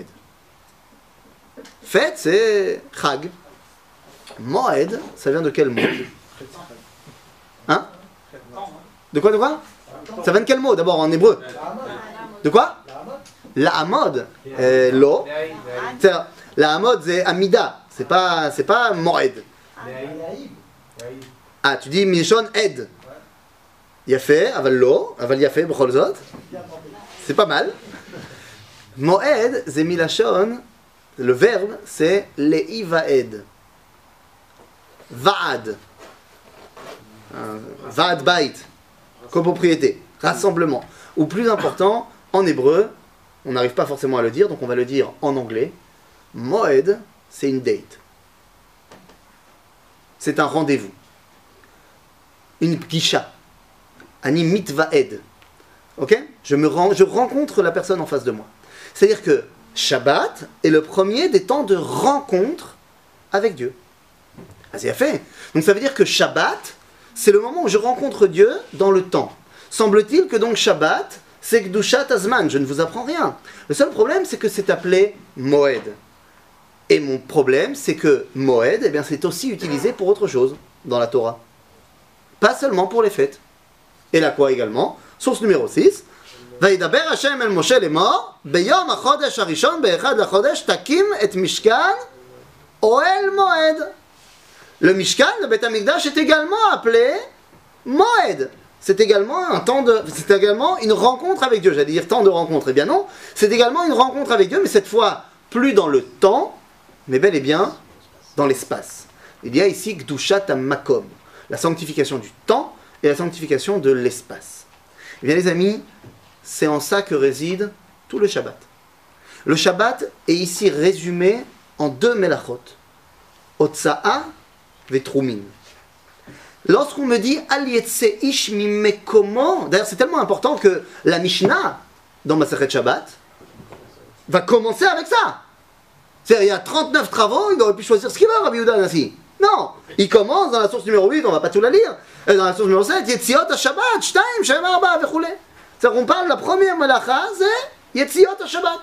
Fête, c'est Chag. Moed, ça vient de quel mot? Hein? De quoi? Ça vient de quel mot, d'abord, en hébreu? De quoi? La Hamod. Lo. La Hamod, c'est Amida. C'est pas Moed. Ah, tu dis Mishon Ed. Yafé, aval lo, aval yafé, b'chol zot. C'est pas mal. Moed, c'est milachon. Le verbe, c'est leivaed. Vaad. Vaad bait. Copropriété. Rassemblement. Ou plus important, en hébreu, on n'arrive pas forcément à le dire, donc on va le dire en anglais. Moed, c'est une date. C'est un rendez-vous. Une pgisha. Ani mitvaed. Ok? Je rencontre la personne en face de moi. C'est-à-dire que Shabbat est le premier des temps de rencontre avec Dieu. Ah, c'est fait. Donc ça veut dire que Shabbat, c'est le moment où je rencontre Dieu dans le temps. Semble-t-il que donc Shabbat, c'est Gdushat Azman. Je ne vous apprends rien. Le seul problème, c'est que c'est appelé Moed. Et mon problème, c'est que Moed, eh bien, c'est aussi utilisé pour autre chose dans la Torah. Pas seulement pour les fêtes. Et là quoi également? Source numéro 6. Vaidaber Hashem el Moshe lemor, beyom hachodesh harishon be'echad hachodesh takim et mishkan oel moed. Le mishkan, le Beth Amikdash, est également appelé Moed. C'est également une rencontre avec Dieu. J'allais dire temps de rencontre. Eh bien non, c'est également une rencontre avec Dieu, mais cette fois plus dans le temps, mais bel et bien dans l'espace. Il y a ici Gdushat HaMakom, la sanctification du temps et la sanctification de l'espace. Eh bien les amis, c'est en ça que réside tout le Shabbat. Le Shabbat est ici résumé en deux melachot, Otsa'a ve Trumin. Lorsqu'on me dit Al yetse ish mimekomo, d'ailleurs c'est tellement important que la Mishnah dans Masechet Shabbat va commencer avec ça. C'est-à-dire, il y a 39 travaux, il aurait pu choisir ce qu'il veut, Rabbi Yehuda Nassi. Non, il commence dans la source numéro 8, on ne va pas tout la lire, dans la source numéro 7, Yetziot HaShabbat, Shtaim, Shem Arba, Vechule. C'est-à-dire qu'on parle de la première malacha, c'est Yetziot HaShabbat.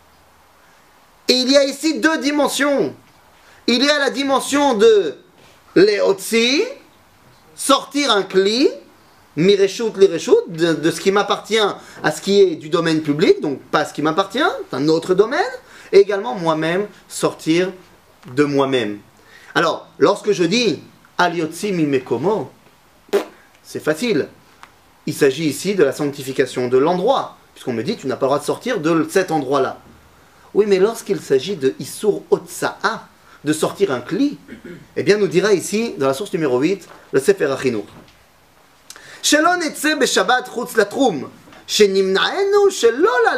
Et il y a ici deux dimensions. Il y a la dimension de Leotzi, sortir un kli, Mireshut lireshut, de ce qui m'appartient à ce qui est du domaine public, donc pas ce qui m'appartient, c'est un autre domaine, et également moi-même sortir de moi-même. Alors, lorsque je dis Aliotzi mimekomo, c'est facile. Il s'agit ici de la sanctification de l'endroit, puisqu'on me dit tu n'as pas le droit de sortir de cet endroit-là. Oui, mais lorsqu'il s'agit de Issur Otsa'a, de sortir un kli, eh bien nous dira ici, dans la source numéro 8, le Sefer HaChinuch. Shelo netze beshabbat chutz latrum. C'est ce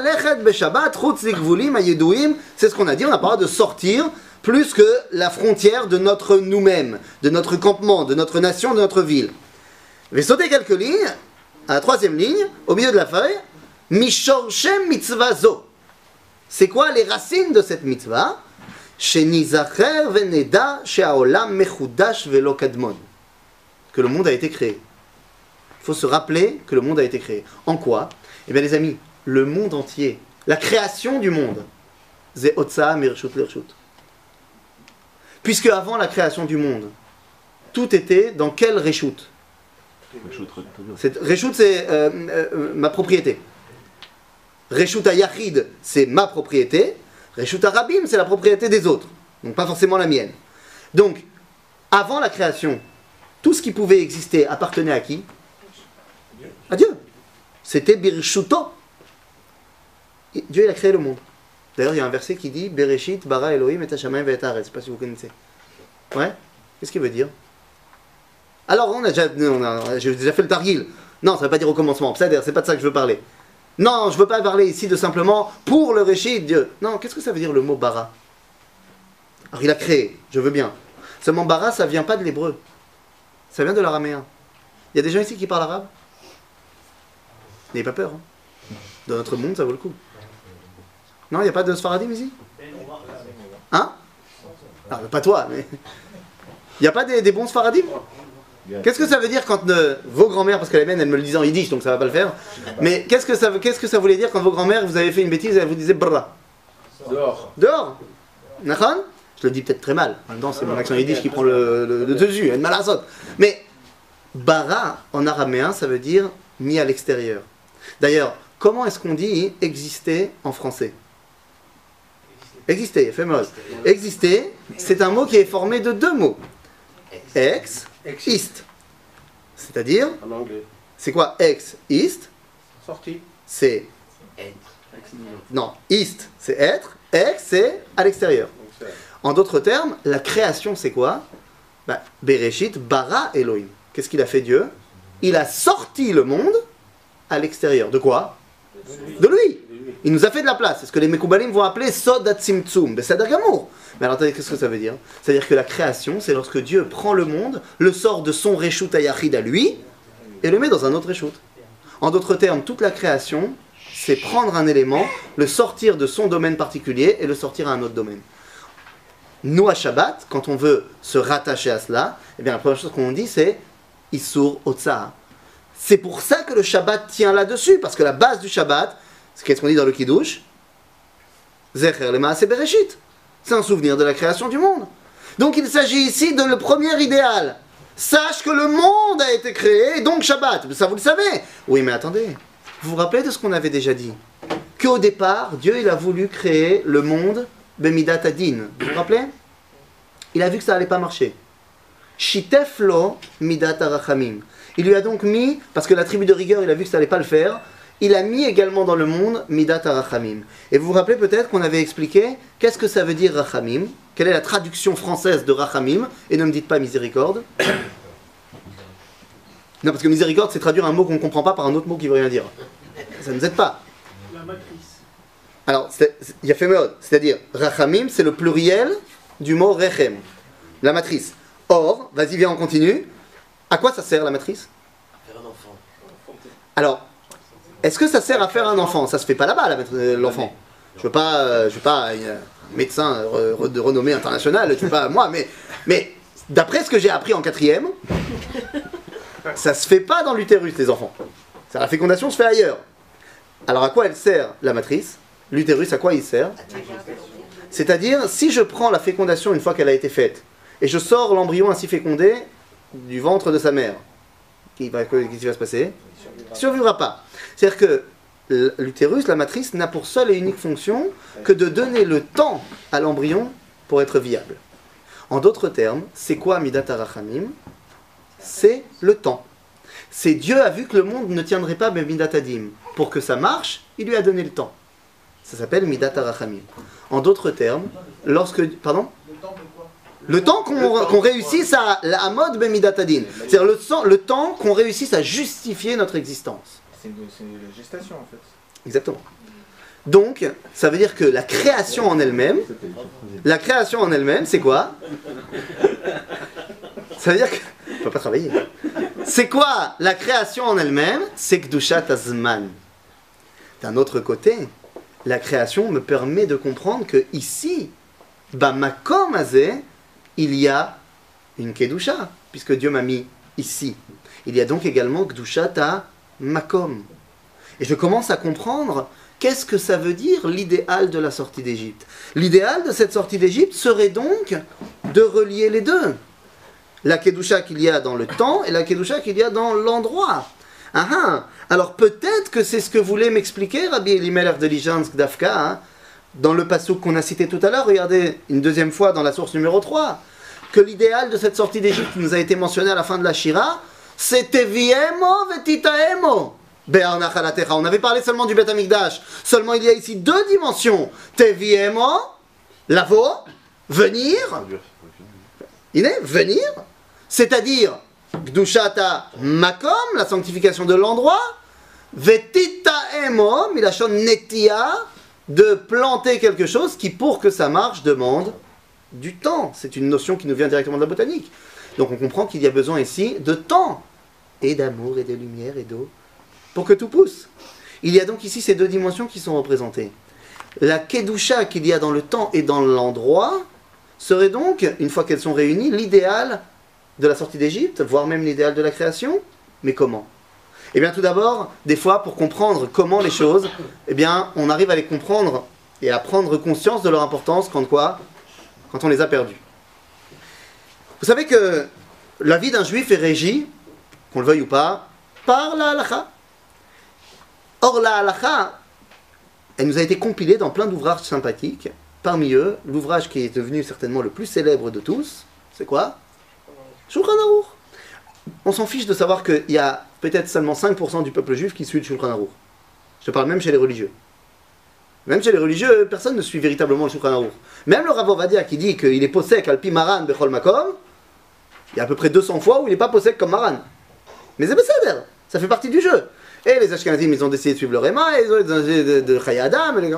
qu'on a dit, on a parlé de sortir plus que la frontière de notre nous-mêmes, de notre campement, de notre nation, de notre ville. Je vais sauter quelques lignes, à la troisième ligne, au milieu de la feuille, Mishorshem mitzvah zo. C'est quoi les racines de cette mitzvah? Shenizacher veneda she'aolam mechudash velo kadmon. Que le monde a été créé. il faut se rappeler que le monde a été créé. En quoi? Eh bien les amis, le monde entier, la création du monde, Ze Otsa Mirshut Lirshut. Puisque avant la création du monde, tout était dans quel Reshut? Reshut, c'est ma propriété. Reshut Yachid, c'est ma propriété. Reshut Rabim, c'est la propriété des autres. Donc pas forcément la mienne. Donc, avant la création, tout ce qui pouvait exister appartenait à qui? À Dieu. C'était Birshuto. Dieu, il a créé le monde. D'ailleurs, il y a un verset qui dit Bereshit bara Elohim et hashamayim ve'et haaretz. Je ne sais pas si vous connaissez. Ouais? Qu'est-ce qu'il veut dire? Alors, j'ai déjà fait le targil. Non, ça ne veut pas dire au commencement. C'est pas de ça que je veux parler. Non, je ne veux pas parler ici de simplement pour le Réchit, Dieu. Non, qu'est-ce que ça veut dire le mot bara? Alors, il a créé, je veux bien. Seulement, bara, ça ne vient pas de l'hébreu. Ça vient de l'araméen. Il y a des gens ici qui parlent arabe? N'ayez pas peur. Hein. Dans notre monde, ça vaut le coup. Non, il n'y a pas de sfaradim ici? Hein? Alors, pas toi, mais... Il n'y a pas des bons sfaradim? Qu'est-ce que ça veut dire quand vos grands-mères, parce que la mienne, elle me le disait en yiddish, donc ça va pas le faire, mais qu'est-ce que ça voulait dire quand vos grands-mères, vous avez fait une bêtise et elles vous disaient brra?
Dehors.
Dehors? Nachon? Je le dis peut-être très mal. En même temps, c'est mon accent yiddish qui prend le dessus, elle malasot. Mais bara, en araméen, ça veut dire mis à l'extérieur. D'ailleurs, comment est-ce qu'on dit exister en français? Exister, fameux. Exister, c'est un mot qui est formé de deux mots. Ex, ist. C'est-à-dire,
En anglais.
c'est quoi ex, ist?
Sorti.
C'est... Non, ist, c'est être. Ex, c'est à l'extérieur. En d'autres termes, la création, c'est quoi? Bereshit, bara Elohim. Qu'est-ce qu'il a fait Dieu? Il a sorti le monde à l'extérieur. De quoi? De lui. Il nous a fait de la place. C'est ce que les Mekoubalim vont appeler Sod Atzimtzum, Beseder Gamour. Mais alors, attendez, qu'est-ce que ça veut dire? C'est-à-dire que la création, c'est lorsque Dieu prend le monde, le sort de son Reshut Hayachid à lui, et le met dans un autre Reshut. En d'autres termes, toute la création, c'est prendre un élément, le sortir de son domaine particulier et le sortir à un autre domaine. Nous, à Shabbat, quand on veut se rattacher à cela, eh bien, la première chose qu'on dit, c'est Issur Otsaha. C'est pour ça que le Shabbat tient là-dessus, parce que la base du Shabbat, c'est qu'est-ce qu'on dit dans le Kiddush? Zecher le Maaseh Bereshit. C'est un souvenir de la création du monde. Donc il s'agit ici de le premier idéal. Sache que le monde a été créé, donc Shabbat. Ça vous le savez. Oui, mais attendez. Vous vous rappelez de ce qu'on avait déjà dit? Qu'au départ, Dieu il a voulu créer le monde Bemidat Adin. Vous vous rappelez? Il a vu que ça n'allait pas marcher. Shitef lo midat arachamim. Il lui a donc mis, parce que la tribu de rigueur, il a vu que ça n'allait pas le faire, il a mis également dans le monde midat arachamim. Et vous vous rappelez peut-être qu'on avait expliqué qu'est-ce que ça veut dire rachamim, quelle est la traduction française de rachamim, et ne me dites pas miséricorde. Non, parce que miséricorde, c'est traduire un mot qu'on ne comprend pas par un autre mot qui veut rien dire. Ça ne nous aide pas.
La matrice.
Alors, il y a fait mode, c'est-à-dire rachamim, c'est le pluriel du mot rechem, la matrice. Or, vas-y, viens, on continue. À quoi ça sert la matrice?
Faire un enfant.
Alors, est-ce que ça sert à faire un enfant? Ça se fait pas là-bas, l'enfant. Je veux pas un médecin de renommée internationale, tu veux pas moi, mais d'après ce que j'ai appris en 4e, ça se fait pas dans l'utérus, les enfants. La fécondation se fait ailleurs. Alors à quoi elle sert la matrice? L'utérus, à quoi il sert? C'est-à-dire, si je prends la fécondation une fois qu'elle a été faite, et je sors l'embryon ainsi fécondé du ventre de sa mère, qu'est-ce qui va se passer? Il ne survivra pas. C'est-à-dire que l'utérus, la matrice, n'a pour seule et unique fonction que de donner le temps à l'embryon pour être viable. En d'autres termes, c'est quoi Midat Arachamim? C'est le temps. C'est Dieu a vu que le monde ne tiendrait pas Midat Adim. Pour que ça marche, il lui a donné le temps. Ça s'appelle Midat Arachamim. En d'autres termes, lorsque... Pardon? Le temps qu'on réussisse à la mode Bemidat Adin. C'est-à-dire le temps qu'on réussisse à justifier notre existence.
C'est une gestation en fait.
Exactement. Donc, ça veut dire que la création en elle-même, c'est quoi? Ça veut dire que... On ne peut pas travailler. C'est quoi la création en elle-même? C'est Kdushat Azman. D'un autre côté, la création me permet de comprendre que ici, Bamakom Azeh, il y a une Kedusha, puisque Dieu m'a mis ici. Il y a donc également Gdushat Makom. Et je commence à comprendre qu'est-ce que ça veut dire l'idéal de la sortie d'Égypte. L'idéal de cette sortie d'Égypte serait donc de relier les deux. La Kedusha qu'il y a dans le temps et la Kedusha qu'il y a dans l'endroit. Ah ah. Alors peut-être que c'est ce que voulait m'expliquer Rabbi Elimelech de Lijansk d'Afka, hein, dans le passouk qu'on a cité tout à l'heure, regardez une deuxième fois dans la source numéro 3, que l'idéal de cette sortie d'Égypte qui nous a été mentionné à la fin de la Shira, c'est Teviemo vetitaemo. On avait parlé seulement du Beth Amikdash. Seulement il y a ici deux dimensions. Teviemo, lavo, venir. Venir. C'est-à-dire Gdushata Makom, la sanctification de l'endroit. Vetitaemo, milachon netia, de planter quelque chose qui, pour que ça marche, demande du temps. C'est une notion qui nous vient directement de la botanique. Donc on comprend qu'il y a besoin ici de temps, et d'amour, et de lumière, et d'eau, pour que tout pousse. Il y a donc ici ces deux dimensions qui sont représentées. La Kedusha qu'il y a dans le temps et dans l'endroit serait donc, une fois qu'elles sont réunies, l'idéal de la sortie d'Égypte, voire même l'idéal de la création. Mais comment ? Eh bien tout d'abord, des fois, pour comprendre comment les choses, eh bien on arrive à les comprendre et à prendre conscience de leur importance quand quoi ? Quand on les a perdus. Vous savez que la vie d'un juif est régie, qu'on le veuille ou pas, par la halakha. Or la halakha, elle nous a été compilée dans plein d'ouvrages sympathiques. Parmi eux, l'ouvrage qui est devenu certainement le plus célèbre de tous, c'est quoi ? Shulchan Aruch. On s'en fiche de savoir qu'il y a peut-être seulement 5% du peuple juif qui suit le Shulchan Aruch. Je parle même chez les religieux. Même chez les religieux, personne ne suit véritablement le Shulchan Aruch. Même le Rav Ovadia qui dit qu'il est posek al pi Maran bechol makom, il y a à peu près 200 fois où il n'est pas posek comme Maran. Mais c'est besséder, ça fait partie du jeu. Et les Ashkenazim, ils ont décidé de suivre le Réma, et ils ont décidé de Chayei Adam, et les gars,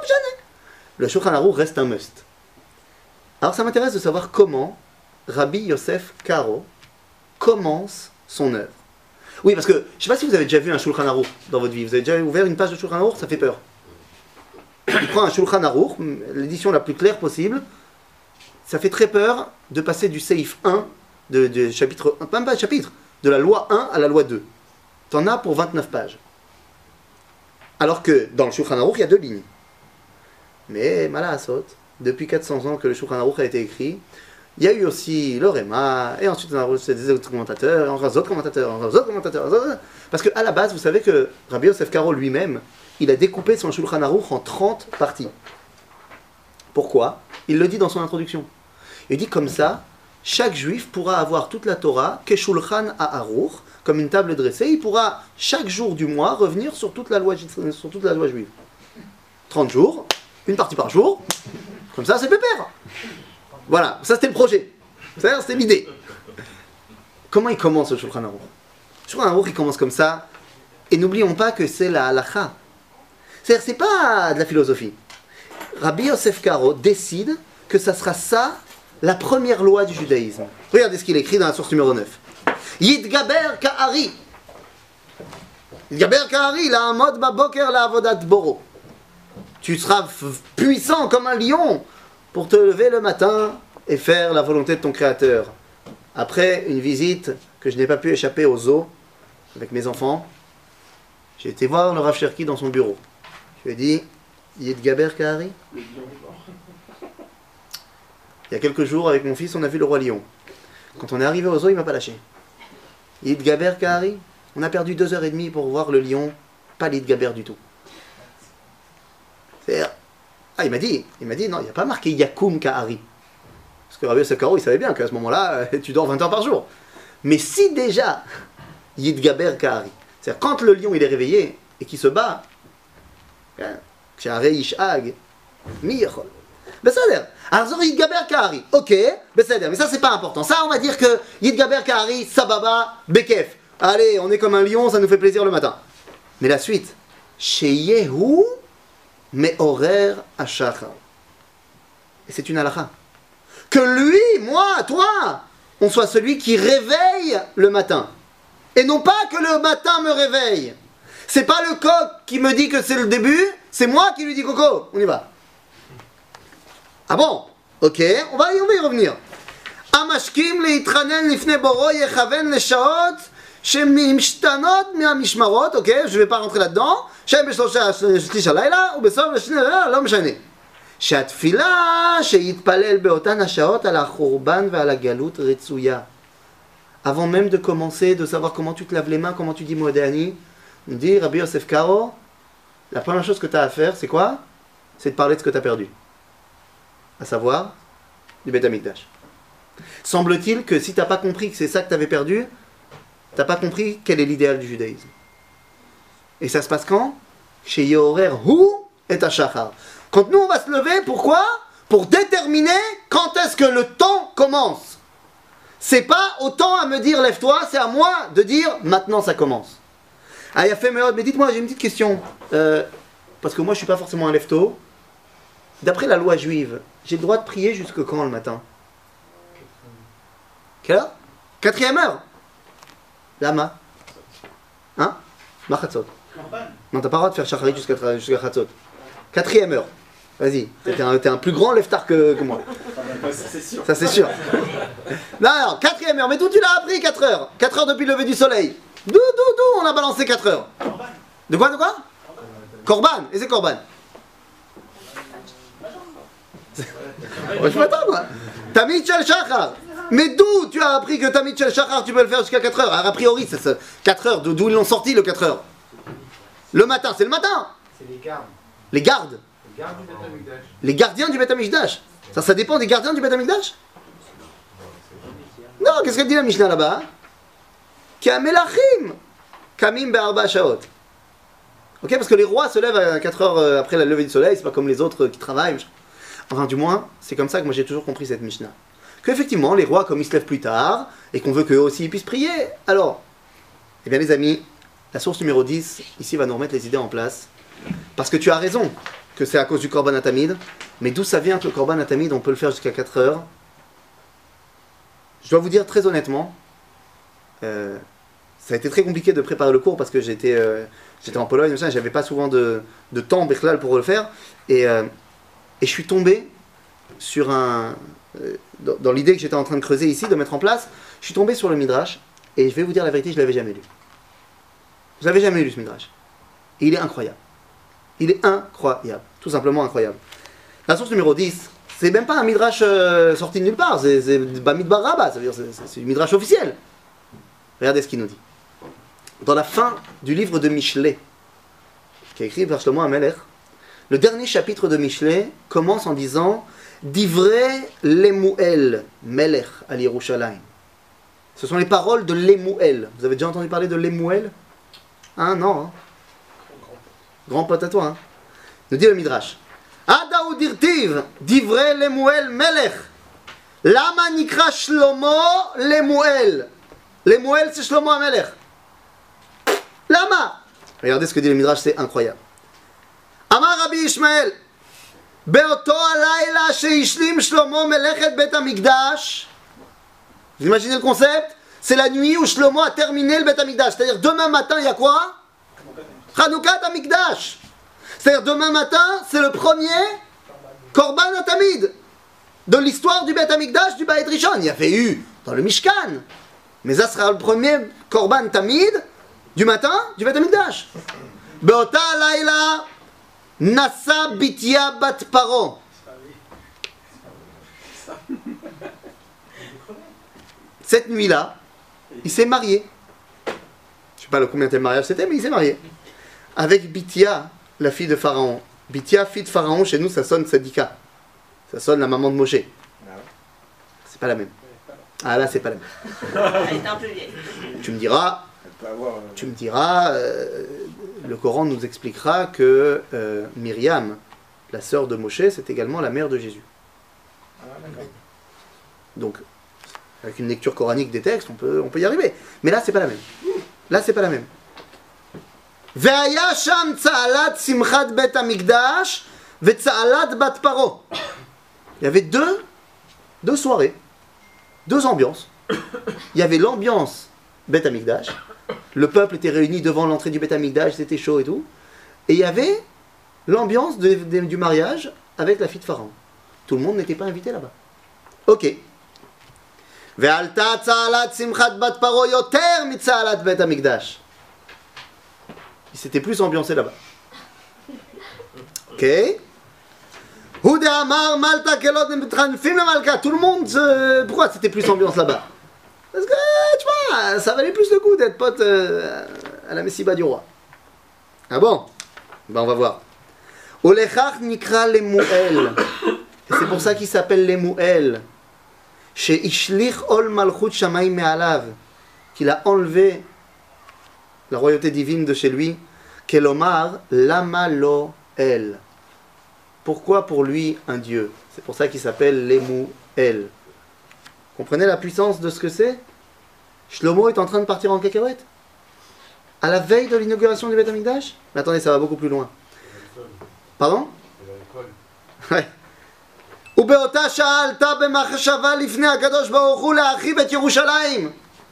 le Shulchan Aruch reste un must. Alors ça m'intéresse de savoir comment Rabbi Yosef Karo commence son œuvre. Oui, parce que je ne sais pas si vous avez déjà vu un Shulchan Aruch dans votre vie. Vous avez déjà ouvert une page de Shulchan Aruch, ça fait peur. Il prend un Shulchan Aruch, l'édition la plus claire possible. Ça fait très peur de passer du Seif 1, de chapitre 1, pas chapitre, de la loi 1 à la loi 2. T'en as pour 29 pages. Alors que dans le Shulchan Aruch, il y a 2 lignes. Mais, Malasot, depuis 400 ans que le Shulchan Aruch a été écrit, il y a eu aussi le Réma, et ensuite c'est des autres commentateurs, encore d'autres commentateurs, encore d'autres commentateurs. Parce qu'à la base, vous savez que Rabbi Yosef Karo lui-même, il a découpé son Shulchan Aruch en 30 parties. Pourquoi ? Il le dit dans son introduction. Il dit comme ça, chaque juif pourra avoir toute la Torah, Keshulchan Aruch, comme une table dressée, il pourra chaque jour du mois revenir sur toute la loi juive. 30 jours, une partie par jour, comme ça c'est pépère. Voilà, ça c'était le projet. C'était l'idée. Comment il commence le Shulchan Aruch ? Le Shulchan Aruch il commence comme ça, et n'oublions pas que c'est la halakha. C'est-à-dire, c'est pas de la philosophie. Rabbi Yosef Karo décide que ça sera ça, la première loi du judaïsme. Regardez ce qu'il écrit dans la source numéro 9. Yitgaber ka'ari. Yitgaber ka'ari, la amod baboker la avodat boro. Tu seras puissant comme un lion pour te lever le matin et faire la volonté de ton Créateur. Après une visite que je n'ai pas pu échapper au zoo avec mes enfants, j'ai été voir le Rav Cherki dans son bureau. Je lui ai dit, Yitgaber Kahari. Il y a quelques jours, avec mon fils, on a vu le roi lion. Quand on est arrivé au zoo, il ne m'a pas lâché. Yitgaber Kahari. On a perdu 2h30 pour voir le lion, pas l'Yitgaber du tout. Ah, il m'a dit, non, il n'y a pas marqué Yakum Kahari. Parce que Rabbi Yosef Karo, il savait bien qu'à ce moment-là, tu dors 20 heures par jour. Mais si déjà, Yitgaber Kahari, c'est-à-dire quand le lion il est réveillé et qu'il se bat, Kshareish-Hag, Mir, Besséder. Alors, Yitgaber Kahari, ok, Besséder, mais ça c'est pas important. Ça, on va dire que Yitgaber Kahari, Sababa, Bekef. Allez, on est comme un lion, ça nous fait plaisir le matin. Mais la suite, Sheyehu, Me'orer Ashachar. Et c'est une halakha. Que lui, moi, toi, on soit celui qui réveille le matin. Et non pas que le matin me réveille. C'est pas le coq qui me dit que c'est le début, c'est moi qui lui dis coco. On y va. Ah bon? Ok, on va y revenir. Amashkim leitranel nifne boro yechaven leshaot שמשתנות מהמשמרות, אוקיי? je vais pas rentrer là-dedans, שהם בשלושה שליש הלילה, ובסוף לשני הלילה, לא משנה. שהתפילה שיתפלל באותן השעות על החורבן ועל הגלות רצויה. Avant même de commencer, de savoir comment tu te laves les mains, comment tu dis Modéani, nous dit Rabbi Yosef Karo, la première chose que tu as à faire, c'est quoi? C'est de parler de ce que tu as perdu. À savoir, du Beth Amikdash. Semble-t-il que si tu n'as pas compris que c'est ça que tu avais perdu, tu n'as pas compris quel est l'idéal du judaïsme. Et ça se passe quand? Chez Yehorer Hu et Ashachar. Quand nous on va se lever, pourquoi? Pour déterminer quand est-ce que le temps commence. C'est pas autant à me dire lève-toi, c'est à moi de dire maintenant ça commence. Ah, il a fait mais dites-moi, j'ai une petite question. Parce que moi je suis pas forcément un lève-tôt. D'après la loi juive, j'ai le droit de prier jusque quand le matin? Quelle heure? 4e heure. Lama. Hein? Machatzot. Non, t'as pas le droit de faire shacharit jusqu'à Chatzot. 4e heure. Vas-y, t'es un plus grand lève-tard que moi. Ça c'est sûr. Non, alors, 4e heure. Mais d'où tu l'as appris 4 heures? 4 heures depuis le lever du soleil. D'où on a balancé 4 heures? De quoi? Korban. Et c'est Korban. Je m'attends moi. Tamid Shel Shachar. Mais d'où tu as appris que Tamid Shel Shachar tu peux le faire jusqu'à 4 heures? Alors, a priori, c'est ça. 4 heures. D'où ils l'ont sorti le 4 heures? Le matin, c'est le matin.
C'est les gardes.
Les gardes.
Les gardes du Beth Amikdash.
Les gardiens du Beth Amikdash. Ça dépend des gardiens du Beth Amikdash? Non, qu'est-ce qu'elle dit la Mishnah là-bas? Kamelachim. Kamim be'arba shaot. Ok, parce que les rois se lèvent à 4 heures après la levée du soleil, c'est pas comme les autres qui travaillent. Enfin, du moins, c'est comme ça que moi j'ai toujours compris cette Mishnah. Qu'effectivement, les rois, comme ils se lèvent plus tard, et qu'on veut qu'eux aussi ils puissent prier, alors, eh bien les amis, la source numéro 10, ici, va nous remettre les idées en place. Parce que tu as raison que c'est à cause du Korban Atamid, mais d'où ça vient que le Korban Atamid, on peut le faire jusqu'à 4 heures? Je dois vous dire très honnêtement, ça a été très compliqué de préparer le cours parce que j'étais en Pologne, j'avais pas souvent de temps Bechlal pour le faire, et je suis tombé sur dans l'idée que j'étais en train de creuser ici, de mettre en place, je suis tombé sur le Midrash, et je vais vous dire la vérité, je l'avais jamais lu. Je l'avais jamais lu ce Midrash. Et il est incroyable. Il est incroyable. Tout simplement incroyable. La source numéro 10, c'est même pas un Midrash sorti de nulle part, c'est Bamidbar Rabba, ça veut dire c'est du Midrash officiel. Regardez ce qu'il nous dit. Dans la fin du livre de Mishlé, qui est écrit par Shlomo HaMelech, le dernier chapitre de Mishlé commence en disant Divrei Lemuel Melech al Yerushalayim. Ce sont les paroles de Lemuel. Vous avez déjà entendu parler de Lemuel? Hein, non hein? Grand pote à toi, hein? Nous dit le Midrash. Ada udirtiv divrei Lemuel Melech. Lama nikra Shlomo Lemuel. Lemuel c'est Shlomo HaMelech. Lama. Regardez ce que dit le Midrash, c'est incroyable. Amar Rabbi Ishmael. Beoto alayla sheishlim Shlomo melechet Bet HaMikdash. Vous imaginez le concept? C'est la nuit où Shlomo a terminé le Bet HaMikdash. C'est-à-dire demain matin, il y a quoi? Chanoukat HaMikdash. C'est-à-dire demain matin, c'est le premier Korban Atamid de l'histoire du Bet HaMikdash du Beit Rishon. Il y avait eu dans le Mishkan. Mais ça sera le premier Korban Tamid du matin du Bet HaMikdash. Beota Laila Nasa Bitya Bat Paro. Cette nuit-là, il s'est marié. Je ne sais pas combien de mariage c'était, mais il s'est marié. Avec Bitya, la fille de Pharaon. Bitya, fille de Pharaon, chez nous, ça sonne Sadika. Ça sonne la maman de Moshe. C'est pas la même. Ah là, c'est pas la même.
Elle était un peu vieille.
Tu me diras, le Coran nous expliquera que Myriam, la sœur de Moshe, c'est également la mère de Jésus. Donc, avec une lecture coranique des textes, on peut y arriver. Mais là, c'est pas la même. Là, c'est pas la même. Ve'aya sham tza'alat simchat bet hamikdash ve'tza'alat bat paro. Il y avait deux soirées, deux ambiances. Il y avait l'ambiance Bet Hamikdash. Le peuple était réuni devant l'entrée du Bet Hamikdash, c'était chaud et tout. Et il y avait l'ambiance du mariage avec la fille de Pharaon. Tout le monde n'était pas invité là-bas. Ok. ועלתה צהלת שמחת בת פרעה יותר מצהלת בית המקדש. Il s'était plus ambiancé là-bas. Ok. Ou de Amar, Malta, Kelot, Film Malka. Tout le monde. Pourquoi c'était plus ambiance là-bas? Parce que, tu vois, ça valait plus le coup d'être pote à la Messiba du roi. Ah bon? Ben on va voir. Olechach Nikra Lemuel. Et c'est pour ça qu'il s'appelle Lemuel. Chez Ishlich Ol Malchut Shamayim Me'alav. Qu'il a enlevé la royauté divine de chez lui. Kelomar Lama Lo El. Pourquoi pour lui un dieu? C'est pour ça qu'il s'appelle Lemuel. Comprenez la puissance de ce que c'est? Shlomo est en train de partir en cacahuète à la veille de l'inauguration du Beth Amikdash. Mais attendez, ça va beaucoup plus loin. Pardon? Ouais. ובאותה שעה עלתה במחשבה לפני הקדוש ברוך הוא להרחיב את ירושלים.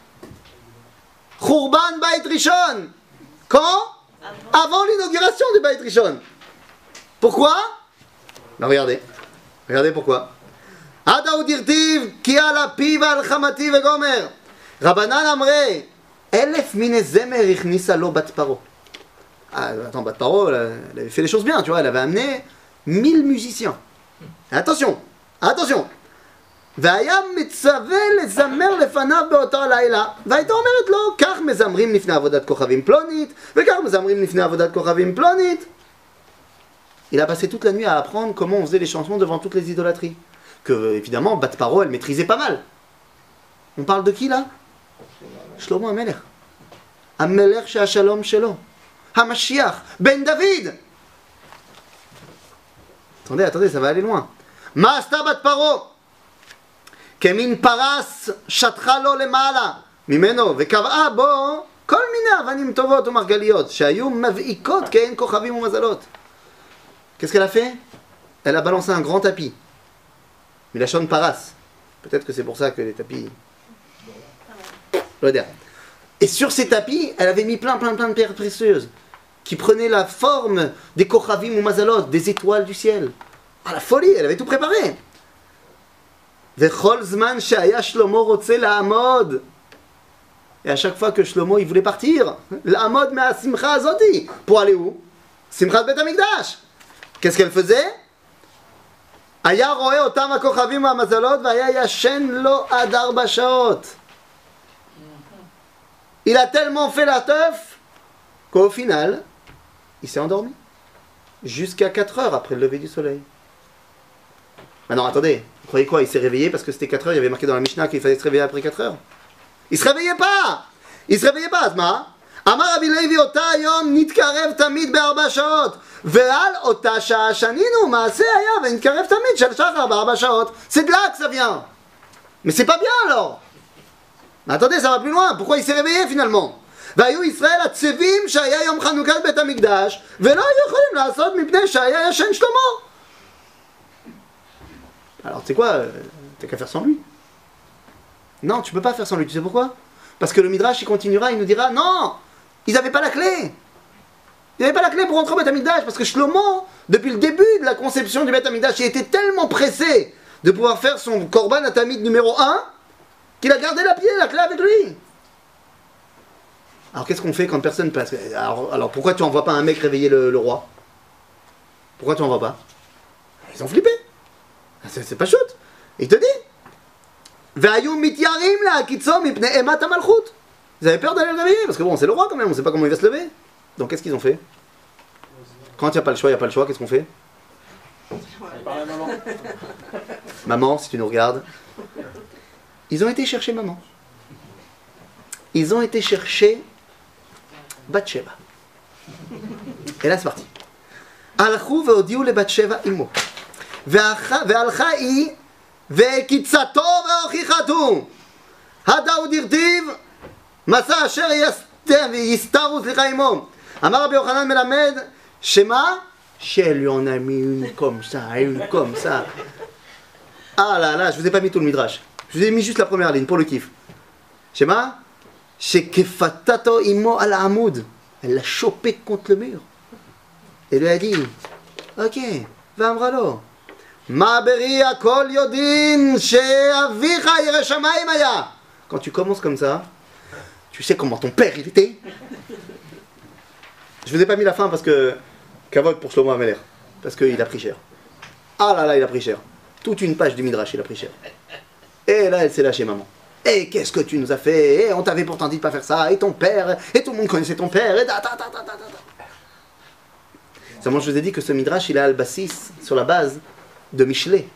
חורבן בית ראשון. Quand? Avant l'inauguration du Beit Rishon. Pourquoi? Ben regardez. Regardez pourquoi. Ada udirtiv ki ala pi ועל חמתי וגומר. רבנן אמרי, 1000 מיני זמר הכניסה לו בת פרעה. Ah, attends, Bat Paro, elle avait fait les choses bien, tu vois, elle avait amené 1000 musiciens. Attention, attention. והיה מצווה לזמר לפניו באותו הלילה, והייתה אומרת לו, כך מזמרים לפני עבודת כוכבים פלונית, וכך מזמרים לפני עבודת כוכבים פלונית. Il a passé toute la nuit à apprendre comment on faisait les chansons devant toutes les idolâtries. Que, évidemment, Bat Paro, elle maîtrisait pas mal. On parle de qui, là? Shlomo HaMelech. HaMelech she'ashalom shelo. HaMashiach, Ben David. Attendez, attendez, ça va aller loin. Ma'asta Bat Paro. כמין פרס שטחה לו למעלה ממנו וקבעה בו כל מיני אבנים טובות ומרגליות שהיו מבעיקות כאין כוכבים ומזלות. Qu'est-ce qu'elle a fait? Elle a balancé un grand tapis. מלשון פרס. Peut-être que c'est pour ça que les tapis... Et sur ces tapis, elle avait mis plein de pierres précieuses qui prenaient la forme des kochavim ou mazalot, des étoiles du ciel. Ah, la folie, elle avait tout préparé. וכל זמן שהיה שלמה רוצה לעמוד. Et à chaque fois que Shlomo il voulait partir, לעמוד מהשמחה הזאתי. Pour aller où? שמחת בית המקדש. Qu'est-ce qu'elle faisait? היה רואה אותם הכוכבים והמזלות והיה ישן לו עד 4 שעות. Il a tellement fait la teuf qu'au final, il s'est endormi. Jusqu'à 4 heures après le lever du soleil. Ah non, attendez, vous croyez quoi? Il s'est réveillé parce que c'était 4 heures, il y avait marqué dans la Mishnah qu'il fallait se réveiller après 4 heures. Il se réveillait pas! Il se réveillait pas, Asma. Amar Rabbi Levi, ota yom nitkarev tamid ב4 שעות. ועל אותה שעה שנינו, מעשה היה ונתקרב תמיד של שחר ב4 שעות. C'est de là que ça vient. Mais c'est pas bien alors. Mais attendez, ça va plus loin. Pourquoi il s'est réveillé finalement? והיו ישראל הצבים שהיה יום חנוכת בית המקדש, ולא היו יכולים לעשות מפני שהיה ישן שלמה. Alors, tu sais quoi, t'as qu'à faire sans lui. Non, tu peux pas faire sans lui, tu sais pourquoi? Parce que le Midrash, il continuera, il nous dira, non, ils n'avaient pas la clé. Ils n'avaient pas la clé pour rentrer au Beth Amikdash, parce que Shlomo, depuis le début de la conception du Beth Amikdash, il était tellement pressé de pouvoir faire son Korban Atamid numéro 1, qu'il a gardé la clé avec lui. Alors qu'est-ce qu'on fait quand personne passe? Alors pourquoi tu envoies pas un mec réveiller le roi? Pourquoi tu envoies pas? Ils ont flippé. C'est pas chouette. Il te dit. והיו מתיירים להקיצו מפני אימת המלכות. Ils avaient peur d'aller le réveiller, parce que bon, c'est le roi quand même, on sait pas comment il va se lever. Donc qu'est-ce qu'ils ont fait? Quand il n'y a pas le choix, qu'est-ce qu'on fait? Maman, si tu nous regardes. Ils ont été chercher maman. Ils ont été chercher Bathsheba. Et là c'est parti. הלכו והודיעו לבת-שבע אמו. והלכה היא וקיצתו והוכיחתו. הדאו דרטיב מסע אשר יסתרו עמו. אמר רבי יוחנן מלמד שמה? Qu'elle lui en a mis une comme ça. Ah là là, je vous ai pas mis tout le midrash. Je vous ai mis juste la première ligne pour le kiff. Shema? Shekefatato imo al amoud. Elle l'a chopé contre le mur. Et lui a dit, ok, va amralo. Ma'beri akol yodin she'avicha yireh shamayim haya. Quand tu commences comme ça, tu sais comment ton père il était. Je vous ai pas mis la fin parce que Kavod pour Shlomo Ameler, parce qu'il a pris cher. Ah là là, il a pris cher. Toute une page du Midrash, il a pris cher. Et là, elle s'est lâchée, maman. Et qu'est-ce que tu nous as fait? Et on t'avait pourtant dit de pas faire ça. Et ton père, et tout le monde connaissait ton père. Et Seulement, je vous ai dit que ce Midrash, il a al-Bassis sur la base de Michelet.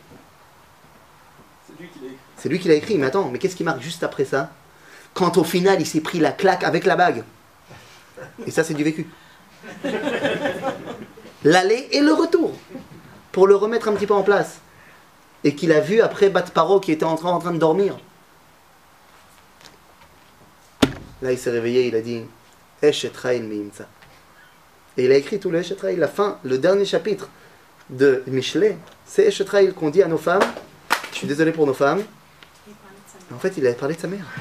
C'est lui qui l'a écrit. Mais attends, mais qu'est-ce qui marque juste après ça? Quand au final, il s'est pris la claque avec la bague. Et ça, c'est du vécu. L'aller et le retour. Pour le remettre un petit peu en place. Et qu'il a vu après Bat Paro qui était en train de dormir. Là, il s'est réveillé, il a dit Eshet Raïl Meimtsa. Et il a écrit tout le Eshet Raïl. La fin, le dernier chapitre de Michelet, c'est Eshet Raïl qu'on dit à nos femmes. Je suis désolé pour nos femmes. En fait, il avait parlé de sa mère.